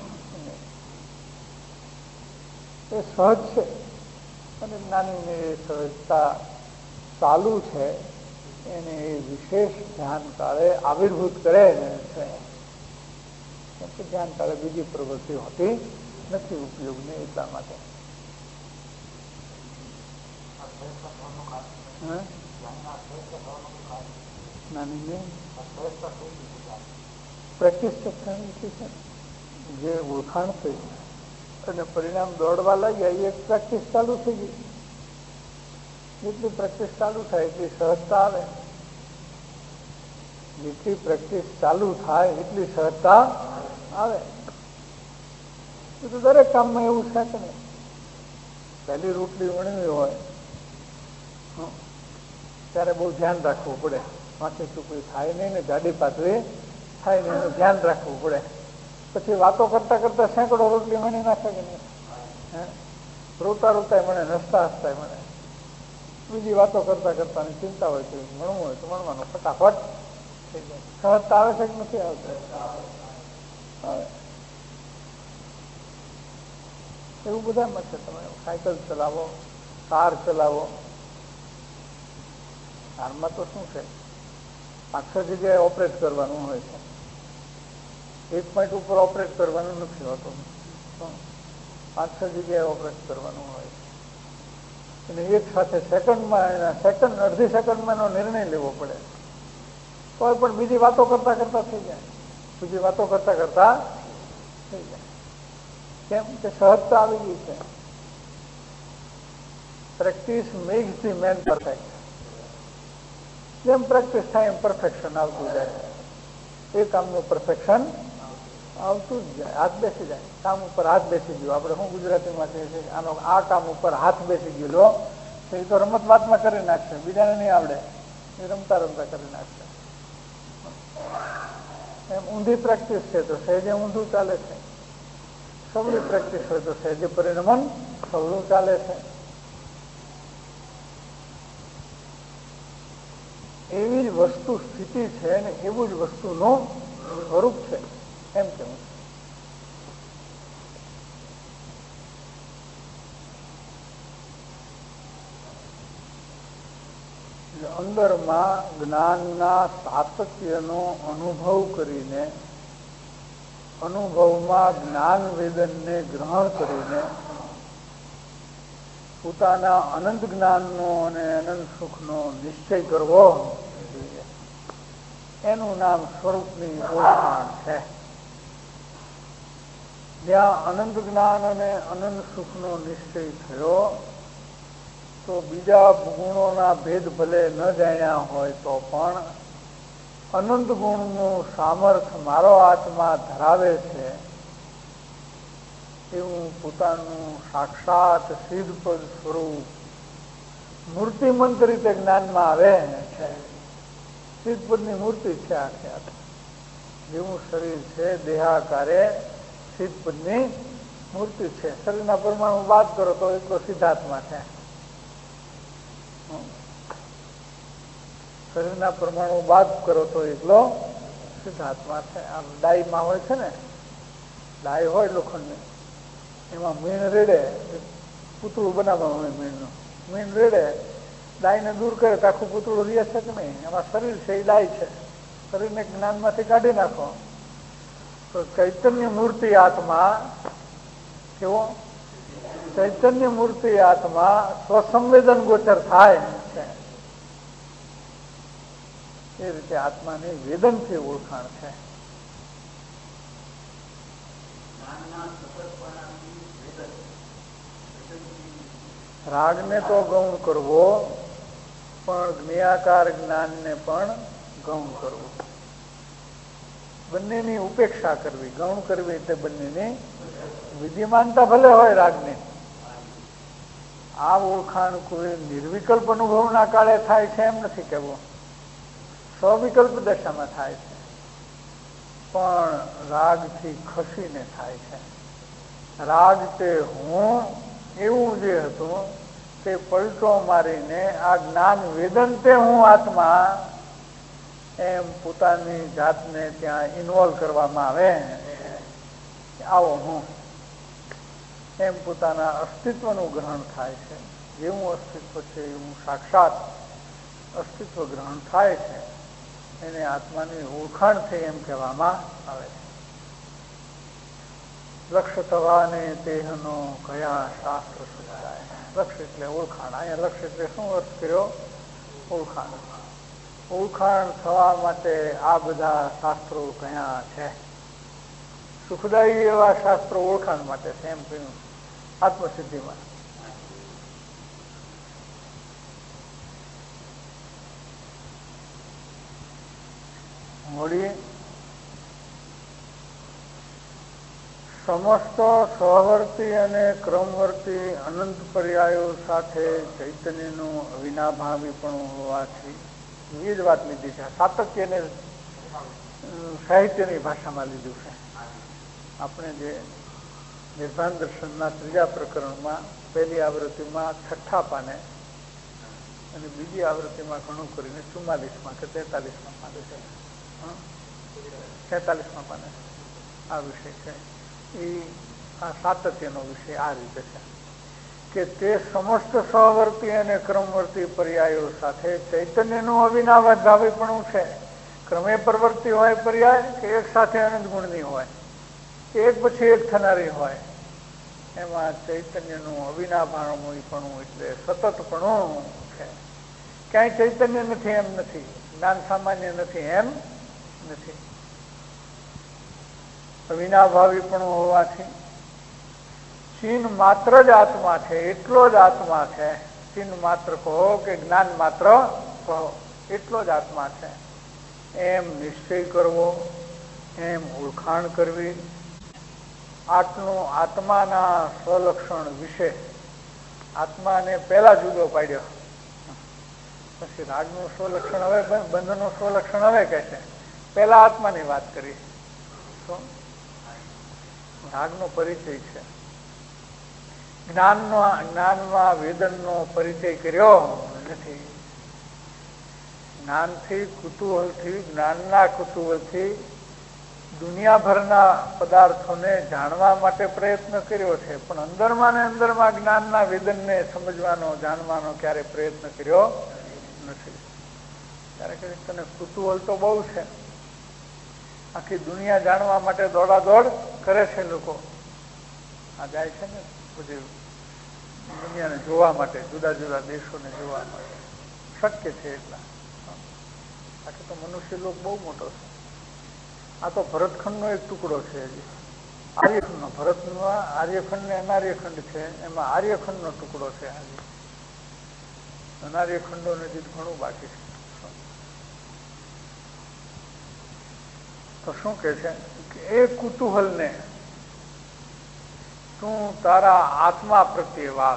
એ સહજ છે અને જ્ઞાનીને એ સહજતા ચાલુ છે. એને એ વિશેષ ધ્યાન કાળે આવિર્ભૂત કરે છે. ધ્યાન કાળે બીજી પ્રવૃત્તિ હોતી નથી ઉપયોગની, એટલા માટે. પ્રેક્ટિસ છે, જે ઓળખાણ થઈ અને પરિણામ દોડવા લાગ્યા, એ પ્રેક્ટિસ ચાલુ થઈ ગઈ. જેટલી પ્રેક્ટિસ ચાલુ થાય એટલી સહજતા આવે. જેટલી પ્રેક્ટિસ ચાલુ થાય એટલી સહજતા આવે. એ તો દરેક કામમાં એવું છે કે નહીં. પહેલી રોટલી વણવી હોય ત્યારે બહુ ધ્યાન રાખવું પડે, માથે ચૂકવી થાય નહીં ને ગાડી પાથરી થાય નહીં, એનું ધ્યાન રાખવું પડે. પછી વાતો કરતા કરતા સેંકડો રોટલી વણી નાખે કે નહીં? હે રોતા રોતા મને, હસતા હસતા મને, બીજી વાતો કરતા કરતા ચિંતા હોય તો ભણવું હોય તો ભણવાનું ફટાફટ થઈ જાય. સહજતા આવે છે કે નથી આવતી? આવે. એવું બધામાં છે. તમે સાયકલ ચલાવો, કાર ચલાવો. કારમાં તો શું છે, પાંચ છ જગ્યાએ ઓપરેટ કરવાનું હોય છે. એક પોઈન્ટ ઉપર ઓપરેટ કરવાનું નથી હોતું, પાંચ છ જગ્યાએ ઓપરેટ કરવાનું હોય છે. અને એક સાથે સેકન્ડમાં સેકન્ડ અડધી સેકન્ડમાં એનો નિર્ણય લેવો પડે. તો પણ બીજી વાતો કરતા કરતા થઈ જાય, બીજી વાતો કરતા કરતા થઈ જાય. કેમ કે સહજતા આવી ગઈ છે. Practice makes the man perfect. જેમ પ્રેક્ટિસ થાય એમ પરફેક્શન આવતું જાય. એ કામનું પરફેક્શન આવતું જ જાય. હાથ બેસી જાય, કામ ઉપર હાથ બેસી ગયો. આપણે શું ગુજરાતીમાં કહીએ છીએ, આનો આ કામ ઉપર હાથ બેસી ગયેલો, તો એ તો રમત વાતમાં કરી નાખશે, બીજાને નહીં આવડે, એ રમતા રમતા કરી નાખશે. એમ ઊંધી પ્રેક્ટિસ છે તો સહેજે ઊંધું ચાલે છે. સવળી પ્રેક્ટિસ હોય તો સહેજે પરિણમન સવળું ચાલે છે. એવી જ વસ્તુ સ્થિતિ છે અને એવું જ વસ્તુનું સ્વરૂપ છે, એમ કેવું. અંદરમાં જ્ઞાનના સાતત્યનો અનુભવ કરીને, અનુભવમાં જ્ઞાન વેદનને ગ્રહણ કરીને પોતાના અનંત જ્ઞાનનો અને અનંત સુખનો નિશ્ચય કરવો જોઈએ. એનું નામ સ્વરૂપની ઓળખાણ છે. જ્યાં અનંત જ્ઞાન અને અનંત સુખનો નિશ્ચય થયો તો બીજા ગુણોના ભેદ ભલે ન જાણ્યા હોય તો પણ અનંત ગુણનું સામર્થ્ય મારો આત્મા ધરાવે છે એવું પોતાનું સાક્ષાત સિદ્ધપદ સ્વરૂપ મૂર્તિમંત રીતે જ્ઞાનમાં આવે છે. સિદ્ધપદની મૂર્તિ છે. આખે આખે જેવું શરીર છે દેહાકારે સિદ્ધપદની મૂર્તિ છે. શરીરના પરમાણુ વાત કરો તો એટલો સિદ્ધાત્મા છે. શરીરના પરમાણુ બાદ કરો તો એકલો સિદ્ધાત્મા છે. આમ ડાઈમાં હોય છે ને, ડાઈ હોય લોખંડની, એમાં મીણ રેડે, પૂતળું બનાવવાનું હોય મીણનું. મીણ રેડે, ડાઈને દૂર કરે તો આખું પૂતળું રહે છે કે નહીં? એમાં શરીર છે, એ ડાઈ છે. શરીરને જ્ઞાનમાંથી કાઢી નાખો તો ચૈતન્ય મૂર્તિ આત્મા કેવો? ચૈતન્ય મૂર્તિ આત્મા સ્વસંવેદન ગોચર થાય છે. એ રીતે આત્માની વેદનથી ઓળખાણ છે. રાગને તો ગૌણ કરવો, પણ જ્ઞેયાકાર જ્ઞાનને પણ ગૌણ કરવું. બંનેની ઉપેક્ષા કરવી. ગૌણ કરવી એટલે બંનેની વિદ્યમાનતા ભલે હોય રાગની. આ ઓળખાણ કોઈ નિર્વિકલ્પ અનુભવના કાળે થાય છે એમ નથી કહેવું, સ્વવિકલ્પ દશામાં થાય છે, પણ રાગથી ખસીને થાય છે. રાગ તે હું એવું જે હતું તે પલટો મારીને આ જ્ઞાન વેદન તે હું આત્મા એમ પોતાની જાતને ત્યાં ઇન્વોલ્વ કરવામાં આવે. આવો હું એમ પોતાના અસ્તિત્વનું ગ્રહણ થાય છે. જેવું અસ્તિત્વ છે એવું સાક્ષાત અસ્તિત્વ ગ્રહણ થાય છે. એને આત્માની ઓળખાણ થઈ એમ કહેવામાં આવે છે. લક્ષ્ય થવાને તેહનો કયા શાસ્ત્ર સુધારાય. લક્ષ્ય એટલે ઓળખાણ. અહીંયા લક્ષ્ય એટલે શું અર્થ કર્યો? ઓળખાણ. ઓળખાણ થવા માટે આ બધા શાસ્ત્રો કયા છે? સુખદાયી એવા શાસ્ત્રો ઓળખાણ માટે છે એમ કહ્યું આત્મસિદ્ધિમાં. વળી સમસ્ત સહવર્તી અને ક્રમવર્તી અનંત પર્યાયો સાથે ચૈતન્યનું અવિનાભાવી પણ હોવાથી એ જ વાત લીધી છે. સાતત્યને સાહિત્યની ભાષામાં લીધું છે. આપણે જે નિર્ભાન દર્શનના ત્રીજા પ્રકરણમાં પહેલી આવૃત્તિમાં છઠ્ઠા પાને અને બીજી આવૃત્તિમાં ઘણું કરીને ચુમ્માલીસમાં કે તેતાલીસમાં પાને છે, તેતાલીસમાં પાને આ વિષય છે. એ આ સાતત્યનો વિષય આ રીતે છે કે તે સમસ્ત સહવર્તી અને ક્રમવર્તી પર્યાયો સાથે ચૈતન્યનું અવિનાભાવીપણું છે. ક્રમે પ્રવૃત્તિ હોય પર્યાય કે એક સાથે અનંત ગુણની હોય કે એક પછી એક થનારી હોય, એમાં ચૈતન્યનું અવિનાભાવીપણું એટલે સતતપણું છે. ક્યાંય ચૈતન્ય નથી એમ નથી, જ્ઞાન સામાન્ય નથી એમ નથી. અવિનાભાવીપણું હોવાથી ચિહ્ન માત્ર જ આત્મા છે, એટલો જ આત્મા છે. ચિહ્ન માત્ર કહો કે જ્ઞાન માત્ર કહો, એટલો જ આત્મા છે એમ નિશ્ચય કરવો, એમ ઓળખાણ કરવી. આટલું આત્માના સ્વલક્ષણ વિશે આત્માને પહેલા જુદો પાડ્યો, પછી રાગનું સ્વલક્ષણ હવે બંધનું સ્વલક્ષણ હવે કહે છે. પહેલા આત્માની વાત કરી. શું રાગનો પરિચય છે, જ્ઞાનનો જ્ઞાનમાં વેદનનો પરિચય કર્યો નથી. જ્ઞાનથી કુતૂહલથી જ્ઞાનના કુતૂહલથી દુનિયાભરના પદાર્થોને જાણવા માટે પ્રયત્ન કર્યો છે, પણ અંદરમાં ને અંદરમાં જ્ઞાનના વેદનને સમજવાનો જાણવાનો ક્યારે પ્રયત્ન કર્યો નથી. ત્યારે કે તને કુતૂહલ તો બહુ છે, આખી દુનિયા જાણવા માટે દોડાદોડ કરે છે લોકો. આ જાય છે ને બધી દુનિયાને જોવા માટે, જુદા જુદા દેશોને જોવા માટે શક્ય છે એટલા. બાકી તો મનુષ્ય લોક બહુ મોટો છે. આ તો ભરતખંડનો એક ટુકડો છે. હજી આર્યખંડનો, ભરતમાં આર્યખંડ ને અનાર્યખંડ છે, એમાં આર્યખંડનો ટુકડો છે. હજી અનાર્યખંડોને હજી ઘણું બાકી છે. તો શું કે છે કે એ કુતૂહલને તું તારા આત્મા પ્રત્યે વાળ.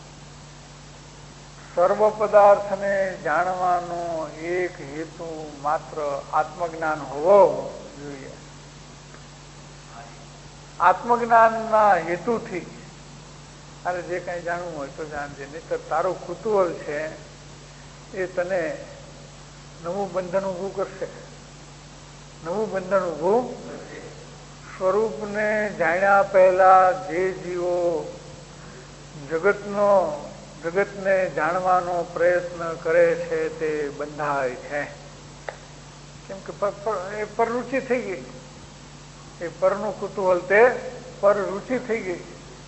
સર્વ પદાર્થને જાણવાનો એક હેતુ માત્ર આત્મજ્ઞાન હોવો જોઈએ. આત્મજ્ઞાનના હેતુથી તારે જે કઈ જાણવું હોય તો જાણજે, નહીતર તારું કુતૂહલ છે એ તને નવું બંધન ઊભું કરશે. નવું બંધન ઊભું સ્વરૂપને જાણ્યા પહેલા જે જીવો જગતનો જગતને જાણવાનો પ્રયત્ન કરે છે તે બંધાય છે. કેમ કે એ પરરુચિ થઈ ગઈ, એ પરનું કુતૂહલ તે પરરુચિ થઈ ગઈ.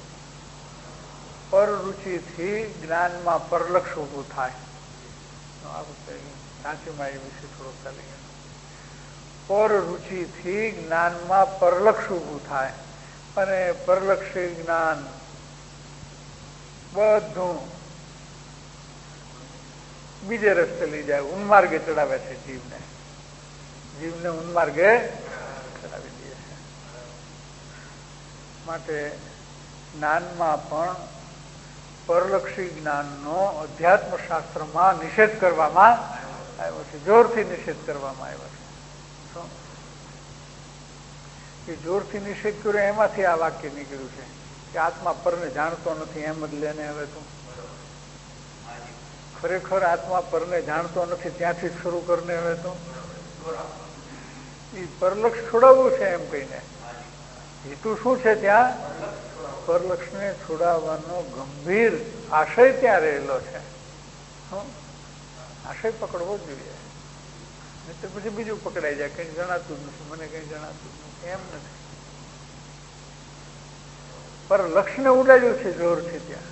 પરરુચિથી જ્ઞાનમાં પરલક્ષ ઊભું થાય. આ વખતે સાચીમાં એ વિશે થોડોક ચાલી ગયો. પરરુચિથી જ્ઞાનમાં પરલક્ષ ઊભું થાય અને પરલક્ષી જ્ઞાન બધું બીજે રસ્તે લઈ જાય, ઉન્માર્ગે ચડાવે છે જીવને. જીવને ઉન્માર્ગે ચડાવી દે છે. માટે જ્ઞાનમાં પણ પરલક્ષી જ્ઞાનનો અધ્યાત્મ શાસ્ત્રમાં નિષેધ કરવામાં આવ્યો છે, જોરથી નિષેધ કરવામાં આવ્યો છે. એ જોરથી નિષેધ કર્યો એમાંથી આ વાક્ય નીકળ્યું છે કે આત્મા પરને જાણતો નથી, એમ જ લેને. હવે તું ખરેખર આત્મા પરને જાણતો નથી ત્યાંથી જ શરૂ કરીને હવે તો એ પરલક્ષ છોડાવવું છે એમ કહીને. હેતુ શું છે ત્યાં? પરલક્ષને છોડાવવાનો ગંભીર આશય ત્યાં રહેલો છે. આશય પકડવો જ જોઈએ, નહીં તો પછી બીજું પકડાઈ જાય, કઈ જણાતું જ નથી, મને કઈ જણાતું જ નથી, એમ નથી. પર લક્ષને ઉડાડ્યું છે જોરથી ત્યાં.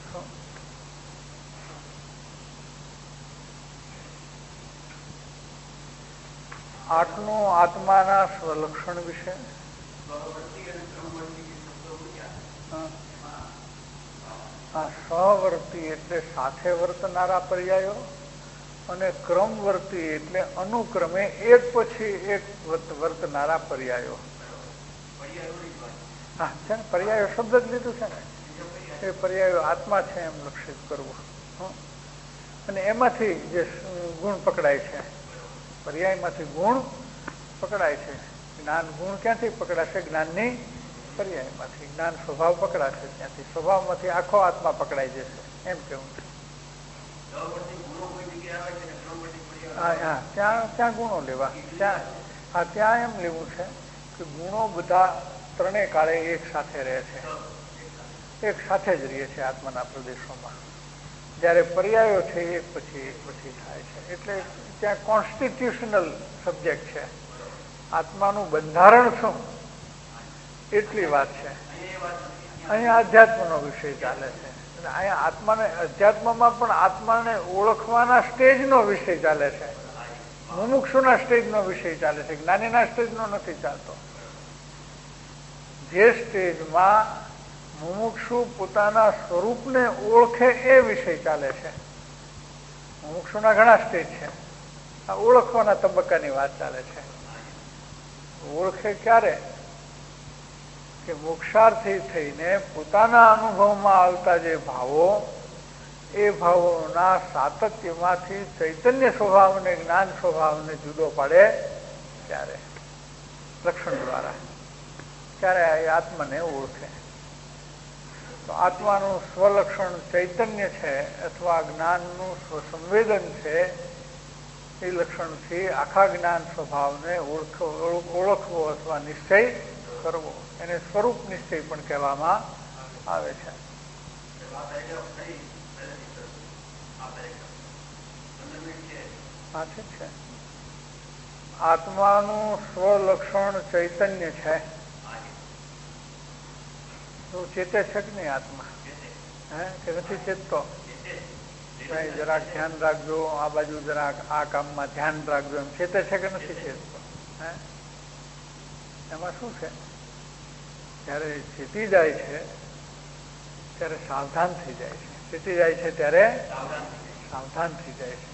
આટલું આત્માના સ્વલક્ષણ વિશે. સહવર્તી એટલે સાથે વર્તનારા પર્યાયો, અને ક્રમવર્તી એટલે અનુક્રમે એક પછી એક વર્તનારા પર્યાયો. હા છે ને, પર્યાયો શબ્દ જ લીધું છે ને, એ પર્યાયો આત્મા છે એમ લક્ષિત કરવું. અને એમાંથી જે ગુણ પકડાય છે, પર્યાયમાંથી ગુણ પકડાય છે. જ્ઞાન ગુણ ક્યાંથી પકડાશે? જ્ઞાનની પર્યાયમાંથી. જ્ઞાન સ્વભાવ પકડાશે ત્યાંથી, સ્વભાવમાંથી આખો આત્મા પકડાઈ જશે એમ કેવું છે. હા હા ત્યાં ત્યાં ગુણો લેવા. ત્યાં હા ત્યાં એમ લેવું છે કે ગુણો બધા ત્રણેય કાળે એક સાથે રહે છે, એક સાથે જ રહે છે આત્માના પ્રદેશોમાં. જયારે પર્યાયો છે એક પછી એક પછી થાય છે, એટલે ત્યાં કોન્સ્ટિટ્યુશનલ સબ્જેક્ટ છે. આત્માનું બંધારણ શું એટલી વાત છે. અહીંયા અધ્યાત્મનો વિષય ચાલે છે. અહીંયા આત્માને અધ્યાત્મમાં પણ આત્માને ઓળખવાના સ્ટેજનો વિષય ચાલે છે. મુમુક્ષુના સ્ટેજનો વિષય ચાલે છે, જ્ઞાનીના સ્ટેજનો નથી ચાલતો. જે સ્ટેજમાં મુમુક્ષુ પોતાના સ્વરૂપને ઓળખે એ વિષય ચાલે છે. મુમુક્ષુના ઘણા સ્ટેજ છે, આ ઓળખવાના તબક્કાની વાત ચાલે છે. ઓળખે ક્યારે? કે મોક્ષાર્થી થઈને પોતાના અનુભવમાં આવતા જે ભાવો, એ ભાવોના સાતત્યમાંથી ચૈતન્ય સ્વભાવને, જ્ઞાન સ્વભાવને જુદો પાડે ત્યારે, લક્ષણ દ્વારા, ત્યારે એ આત્માને ઓળખે. તો આત્માનું સ્વલક્ષણ ચૈતન્ય છે અથવા જ્ઞાનનું સ્વસંવેદન છે. એ લક્ષણથી આખા જ્ઞાન સ્વભાવને ઓળખો ઓળખવો અથવા નિશ્ચય કરવો, એને સ્વરૂપ નિશ્ચય પણ કહેવામાં આવે છે. હા ઠીક છે. આત્માનું સ્વલક્ષણ ચૈતન્ય છે. તો ચેતે છે કે નહીં આત્મા? હે કે નથી ચેતતો? જરાક ધ્યાન રાખજો, આ બાજુ જરાક આ કામમાં ધ્યાન રાખજો, એમ ચેતે છે કે નથી ચેતતો? હે એમાં શું છે? જયારે ચેતી જાય છે ત્યારે સાવધાન થઈ જાય છે. ચેતી જાય છે ત્યારે સાવધાન થઈ જાય છે.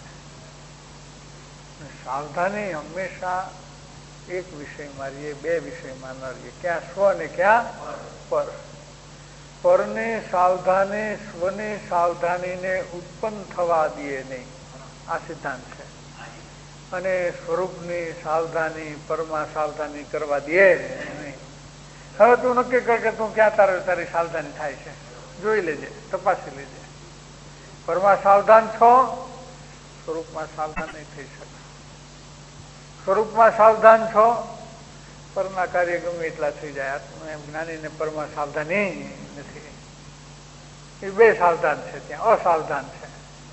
સાવધાની હંમેશા એક વિષયમાં રહીએ, બે વિષયમાં ન રહીએ. ક્યાં સ્વ ને ક્યાં પર. પરની સાવધાની સ્વની સાવધાનીને ઉત્પન્ન થવા દે નહીં, આ સિદ્ધાંત છે. અને સ્વરૂપની સાવધાની પરમાં સાવધાની કરવા દે નહીં. હવે તું નક્કી કર કે તું ક્યાં તારે તારી સાવધાની થાય છે, જોઈ લેજે, તપાસી લેજે. પરમાં સાવધાન છો, સ્વરૂપમાં સાવધાન નહીં થઈ શકે. સ્વરૂપમાં સાવધાન છો, પરના કાર્ય ગમે એટલા થઈ જાય. એમ જ્ઞાનીને પરમાં સાવધાની નથી. એ બે સાવધાન છે, ત્યાં અસાવધાન છે.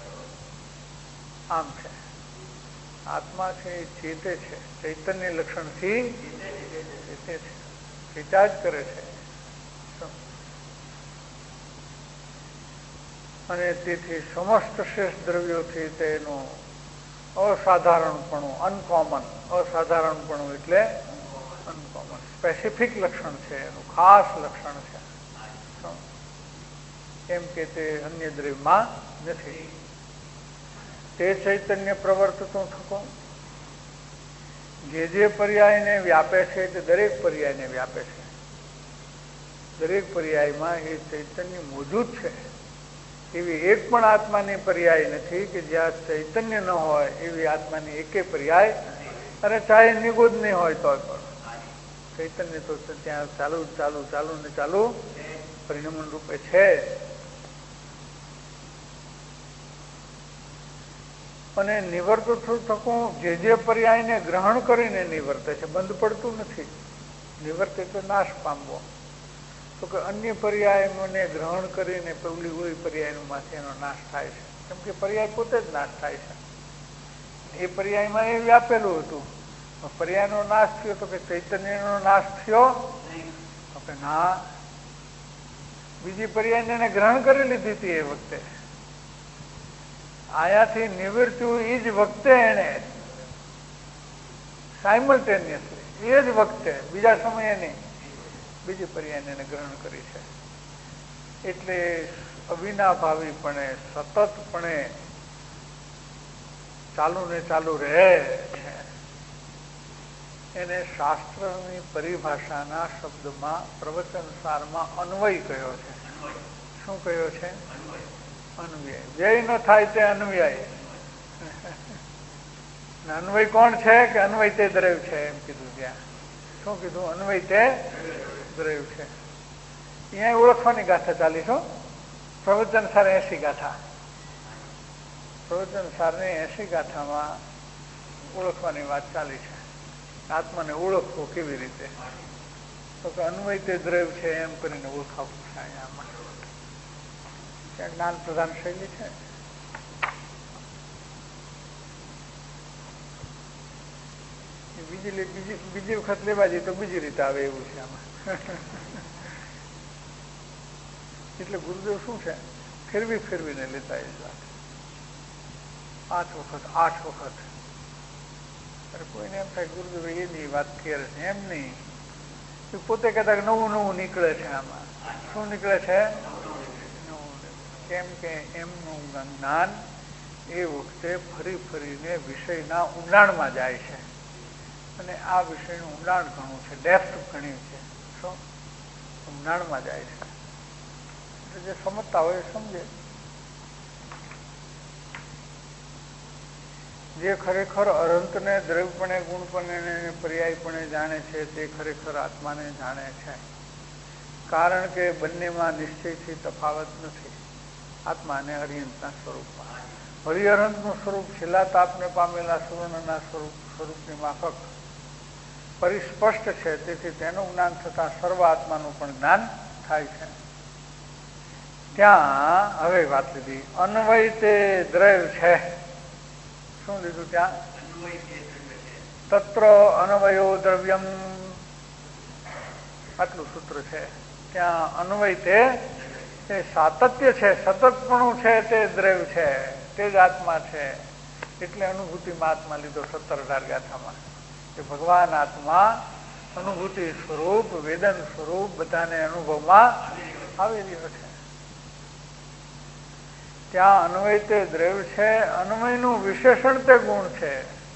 આમ છે. આત્મા છે એ ચેતે છે, ચૈતન્ય લક્ષણથી ચેતે છે, ચેતા જ કરે છે. અને તેથી સમસ્ત શ્રેષ્ઠ દ્રવ્યોથી તેનું અસાધારણપણું, અનકોમન, અસાધારણપણું એટલે અનકોમન, સ્પેસિફિક લક્ષણ છે, એનું ખાસ લક્ષણ છે. એમ કે તે અન્ય દ્રવ્યમાં નથી. તે ચૈતન્ય પ્રવર્તતું થકો. જે જે પર્યાયને વ્યાપે છે તે દરેક પર્યાયને વ્યાપે છે. દરેક પર્યાયમાં એ ચૈતન્ય મોજૂદ છે. એવી એક પણ આત્માની પર્યાય નથી કે જ્યાં ચૈતન્ય ન હોય. એવી આત્માની એકે પર્યાય, અને ચાહે નિગુદ નહીં હોય તો પણ ચૈતન્ય તો ત્યાં ચાલુ ચાલુ ચાલુ ને ચાલુ પરિણમન રૂપે છે. અને નિવર્ત થતું જે જે પર્યાયને ગ્રહણ કરીને નિવર્તે છે, બંધ પડતું નથી. નિવર્ત એટલે નાશ પામવો. તો કે અન્ય પર્યાયને ગ્રહણ કરીને પેલી કોઈ પર્યાયમાંથી એનો નાશ થાય છે. કેમ કે પર્યાય પોતે જ નાશ થાય છે. એ પર્યાયમાં એ વ્યાપેલું હતું. પર્યાયનો નાશ થયો તો કે ચૈતન્યનો નાશ થયો તો કે ના, બીજી પર્યાયને એને ગ્રહણ કરી લીધી હતી. એ વખતે આયાથી નિવૃત્યું એ જ વખતે એને સાયમલ્ટેનિયસલી એ જ વખતે બીજા સમયે નહીં, બીજી પર્યાયને એને ગ્રહણ કરી છે. એટલે અવિનાભાવીપણે સતતપણે ચાલુ ને ચાલુ રહે છે. એને શાસ્ત્રની પરિભાષાના શબ્દમાં પ્રવચનસારમાં અન્વય કયો છે. શું કયો છે? અન્વય. વ્યય ન થાય તે અન્વય. અન્વય કોણ છે? કે અન્વય તે દ્રવ્ય છે એમ કીધું. ત્યાં શું કીધું? અન્વય તે દ્રવ્ય છે. અહીંયા ઓળખવાની ગાથા ચાલી છો. પ્રવચન સાર એસી ગાથા. પ્રવચન સારની એસી ગાથામાં ઓળખવાની વાત ચાલી છે. આત્માને ઓળખવો કેવી રીતે? તો કે અન્વય તે દ્રવ્ય છે એમ કરીને ઓળખાવું છે. અહીંયામાં જ્ઞાન પ્રધાન શૈલી છે. બીજી બીજી બીજી વખત લેવા જઈએ તો બીજી રીતે આવે એવું છે આમાં. એટલે ગુરુદેવ શું છે, ફેરવી ફેરવીને લેતા એ વાત. પાંચ વખત આઠ વખત. અરે કોઈને એમ થાય ગુરુદેવ એની વાત કરે છે. એમ નહીં, પોતે કહેતા કે નવું નવું નીકળે છે આમાં. શું નીકળે છે? કેમ કે એમનું જ્ઞાન એ વખતે ફરી ફરીને વિષયના ઊંડાણમાં જાય છે. અને આ વિષયનું ઊંડાણ ઘણું છે, ડેપ્થ ઘણી છે. શું ઊંડાણમાં જાય છે. એટલે જે સમજતા હોય એ સમજે. જે ખરેખર અનંતને દ્રવ્યપણે ગુણપણે પર્યાયપણે જાણે છે તે ખરેખર આત્માને જાણે છે. કારણ કે બંનેમાં નિશ્ચયથી તફાવત નથી. આત્મા અને હરિયંતના સ્વરૂપમાં. હરિહરંતનું સ્વરૂપ છેલ્લા તાપને પામેલા સુવર્ણના સ્વરૂપ સ્વરૂપની માફક પરિસ્પષ્ટ છે. તેથી તેનું જ્ઞાન થતાં સર્વ આત્માનું પણ જ્ઞાન થાય છે. ત્યાં હવે વાત લીધી અન્વય તે દ્રવ્ય છે. શું લીધું ત્યાં? તત્ર અન્વયો દ્રવ્યમ. આટલું સૂત્ર છે. ત્યાં અન્વય તે સાતત્ય છે, સતતપણું છે, તે દ્રવ્ય છે, તે જ આત્મા છે. એટલે અનુભૂતિમાં આત્મા લીધો સત્તર અઢાર ગાથામાં. કે ભગવાન આત્મા અનુભૂતિ સ્વરૂપ, વેદન સ્વરૂપ બધાને અનુભવમાં આવી રહ્યો છે. ત્યાં અન્વય તે દ્રવ્ય છે. અન્વયનું વિશેષણ તે ગુણ છે.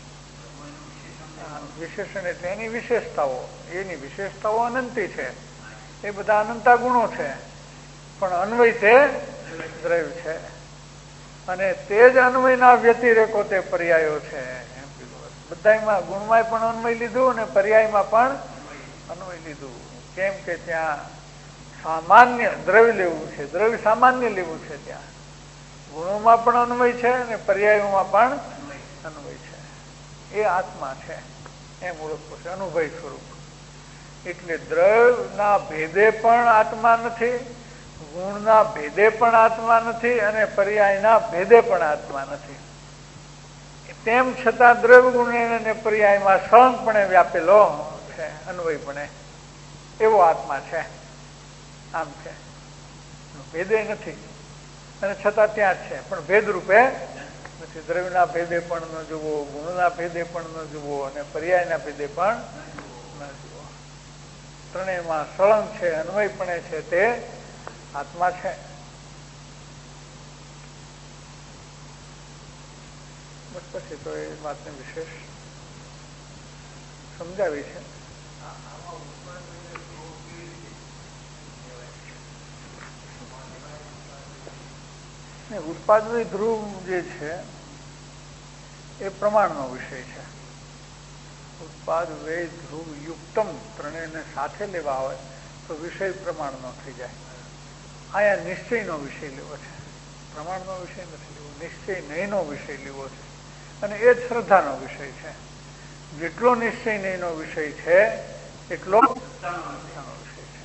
વિશેષણ એટલે એની વિશેષતાઓ. એની વિશેષતાઓ અનંતી છે. એ બધા અનંતા ગુણો છે. પણ અન્વય તે દ્રવ્ય છે. અને તે જ અન્વયના વ્યતિરેકો તે પર્યાયો છે. એમ કીધું. બધામાં ગુણમાં પણ અન્વય લીધું અને પર્યાયમાં પણ અન્વય લીધું. કેમ કે ત્યાં સામાન્ય દ્રવ્ય લેવું છે, દ્રવ્ય સામાન્ય લેવું છે. ત્યાં ગુણોમાં પણ અન્વય છે અને પર્યાયોમાં પણ અન્વય છે. એ આત્મા છે એમ ઓળખવું છે. અનુભય સ્વરૂપ. એટલે દ્રવ્યના ભેદે પણ આત્મા નથી, ગુણના ભેદે પણ આત્મા નથી, અને પર્યાયના ભેદે પણ આત્મા નથી. તેમ છતાં દ્રવ્ય ગુણ અને પર્યાયમાં સળંગપણે વ્યાપેલો છે. અન્વયપણે એવો આત્મા છે. આમ છે. ભેદે નથી અને છતાં ત્યાં જ છે. પણ ભેદ રૂપે નથી. દ્રવ્યના ભેદે પણ ન જુઓ, ગુણના ભેદે પણ ન જુઓ અને પર્યાયના ભેદે પણ ન જુઓ. ત્રણેયમાં સળંગ છે, અન્વયપણે છે, તે આત્મા છે. બસ પછી તો એ વાતને વિશેષ સમજાવી છે. ઉત્પાદની ધ્રુવ જે છે એ પ્રમાણનો વિષય છે. ઉત્પાદ વેદ ધ્રુવ યુક્તમ ત્રણેયને સાથે લેવા હોય તો વિષય પ્રમાણનો થઈ જાય. આયા નિશ્ચયનો વિષય લેવો છે, પ્રમાણનો વિષય નથી લેવો, નિશ્ચય નહીંનો વિષય લેવો છે. અને એ જ શ્રદ્ધાનો વિષય છે. જેટલો નિશ્ચય નહીંનો વિષય છે એટલો શ્રદ્ધાનો વિષય છે.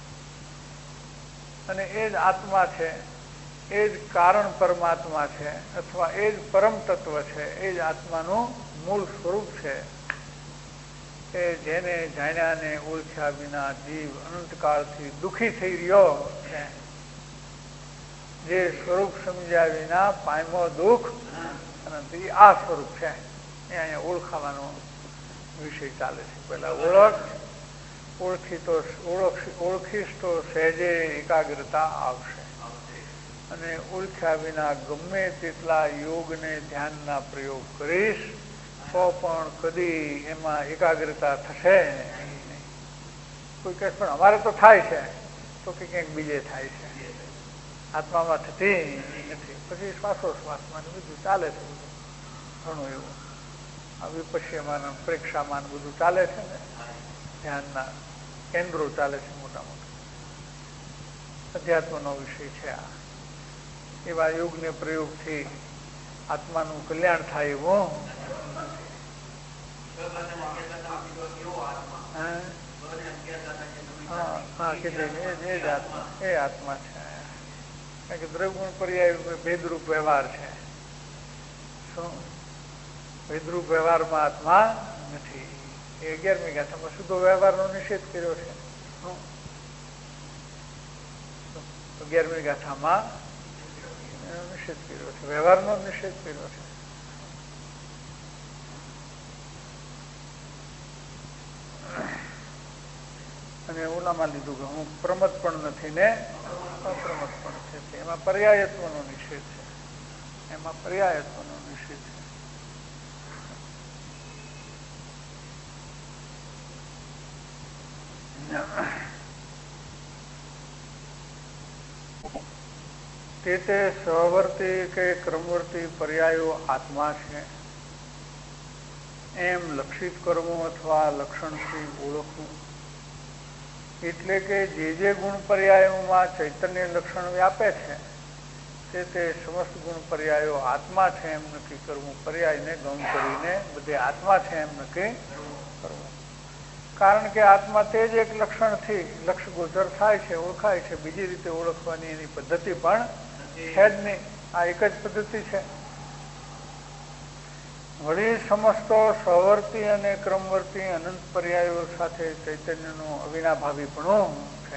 અને એ જ આત્મા છે, એ જ કારણ પરમાત્મા છે, અથવા એ જ પરમ તત્વ છે, એ જ આત્માનું મૂળ સ્વરૂપ છે. એ જેને જાણ્યાને ઓળખ્યા વિના જીવ અનંતકાળથી દુઃખી થઈ રહ્યો છે. જે સ્વરૂપ સમજ્યા વિના પામ્યો દુઃખ અનંત, એ આ સ્વરૂપ છે. એ અહીંયા ઓળખાવાનો વિષય ચાલે છે. પેલા ઓળખ, ઓળખી તો ઓળખ ઓળખીશ તો સહેજે એકાગ્રતા આવશે. અને ઓળખ્યા વિના ગમે તેટલા યોગને ધ્યાનના પ્રયોગ કરીશ તો પણ કદી એમાં એકાગ્રતા થશે નહીં. કોઈ કહે પણ અમારે તો થાય છે, તો કે ક્યાંક બીજે થાય છે, આત્મામાં થતી નથી. પછી શ્વાસોશ્વાસમાં બધું ચાલે છે, બધું ઘણું એવું આ વિપશ્યમાન પ્રેક્ષામાન બધું ચાલે છે ને, ધ્યાનના કેન્દ્રો ચાલે છે મોટા મોટા. અધ્યાત્મનો વિષય છે આ. એવા યોગને પ્રયોગથી આત્માનું કલ્યાણ થાય એવું હા હા કીધું એ જ આત્મા, એ આત્મા છે. કારણ કે દ્રવ્યગુણ પર્યાય ભેદરૂપ વ્યવહાર છે. શું ભેદરૂપ વ્યવહારમાં આત્મા નથી. એ અગિયારમી ગાથામાં શુદ્ધ વ્યવહારનો નિષેધ કર્યો છે. અગિયારમી ગાથામાં નિષેધ કર્યો છે, વ્યવહારનો નિષેધ કર્યો છે. અને ઓલામાં લીધું કે હું પ્રમત પણ નથી ને અપ્રમત પણ છે. એમાં પર્યાયત્વનો નિષેધ છે. એમાં પર્યાયત્વનો નિષેધ છે. તે તે સહવર્તી કે ક્રમવર્તી પર્યાયો આત્મા છે એમ લક્ષિત કરવું અથવા લક્ષણથી ઓળખવું. એટલે કે જે જે ગુણ પર્યાયોમાં ચૈતન્ય લક્ષણ વ્યાપે છે તે તે સમસ્ત ગુણ પર્યાયો આત્મા છે એમ નક્કી કરવું. પર્યાયને ગમ કરીને બધે આત્મા છે એમ નક્કી કરવું. કારણ કે આત્મા તે જ એક લક્ષણથી લક્ષ ગોચર થાય છે, ઓળખાય છે. બીજી રીતે ઓળખવાની એની પદ્ધતિ પણ છે જ નહીં. આ એક જ પદ્ધતિ છે. વળી સમસ્તો સહવર્તી અને ક્રમવર્તી અનંત પર્યાયો સાથે ચૈતન્યનું અવિનાભાવીપણું છે.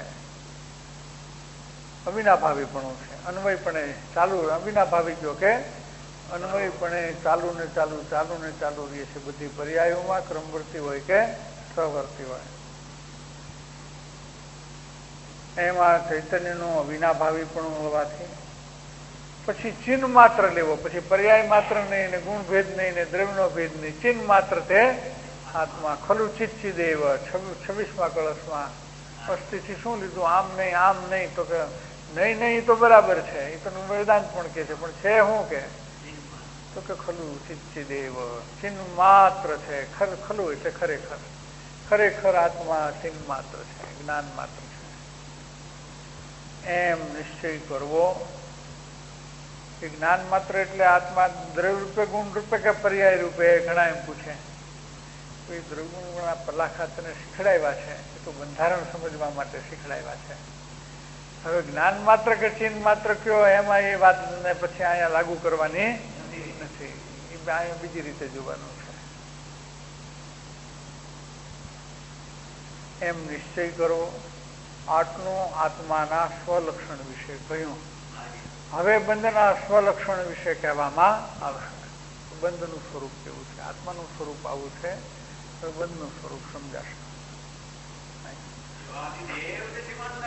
અવિનાભાવીપણું છે. અન્વયપણે ચાલુ, અવિનાભાવી જો કે અન્વયપણે ચાલુ ને ચાલુ ચાલુ ને ચાલુ રહે છે બધી પર્યાયોમાં, ક્રમવર્તી હોય કે સહવર્તી હોય. એમાં ચૈતન્યનું અવિનાભાવીપણું હોવાથી પછી ચિહ્ન માત્ર લેવો. પછી પર્યાય માત્ર નહીં ને ગુણ ભેદ નહીં ને દ્રવ્યનો ભેદ નહીં, ચિહ્ન માત્ર તે આત્મા. ખલુ ચિત્ચિદેવ છવ્વીસમાં કળશમાં અસ્થિથી શું લીધું? આમ નહીં આમ નહીં. તો કે નહીં નહીં તો બરાબર છે, એ તો વેદાંત પણ કે છે, પણ છે શું કે તો કે ખલુ ચિત્ચિદેવ ચિહ્ન માત્ર છે. ખર ખલુ એટલે ખરેખર, ખરેખર આત્મા ચિહ્ન માત્ર છે, જ્ઞાન માત્ર છે એમ નિશ્ચય કરવો. એ જ્ઞાન માત્ર એટલે આત્મા દ્રવ્ય રૂપે ગુણ રૂપે કે પર્યાય રૂપે? ઘણા એમ પૂછે. એ દ્રવ્ય ગુણ પલાખા તને શીખડાવ્યા છે, એ તો બંધારણ સમજવા માટે શીખડાવ્યા છે. હવે જ્ઞાન માત્ર કે ચિહ્ન માત્ર કયો, એમાં એ વાતને પછી અહીંયા લાગુ કરવાની નથી. એ અહીંયા બીજી રીતે જોવાનું છે. એમ નિશ્ચય કરો. આટલું આત્માના સ્વલક્ષણ વિશે કહ્યું. હવે બંધના સ્વલક્ષણ વિશે કહેવામાં આવશે. બંધનું સ્વરૂપ કેવું છે, આત્માનું સ્વરૂપ આવું છે, તો બંધનું સ્વરૂપ સમજાશે.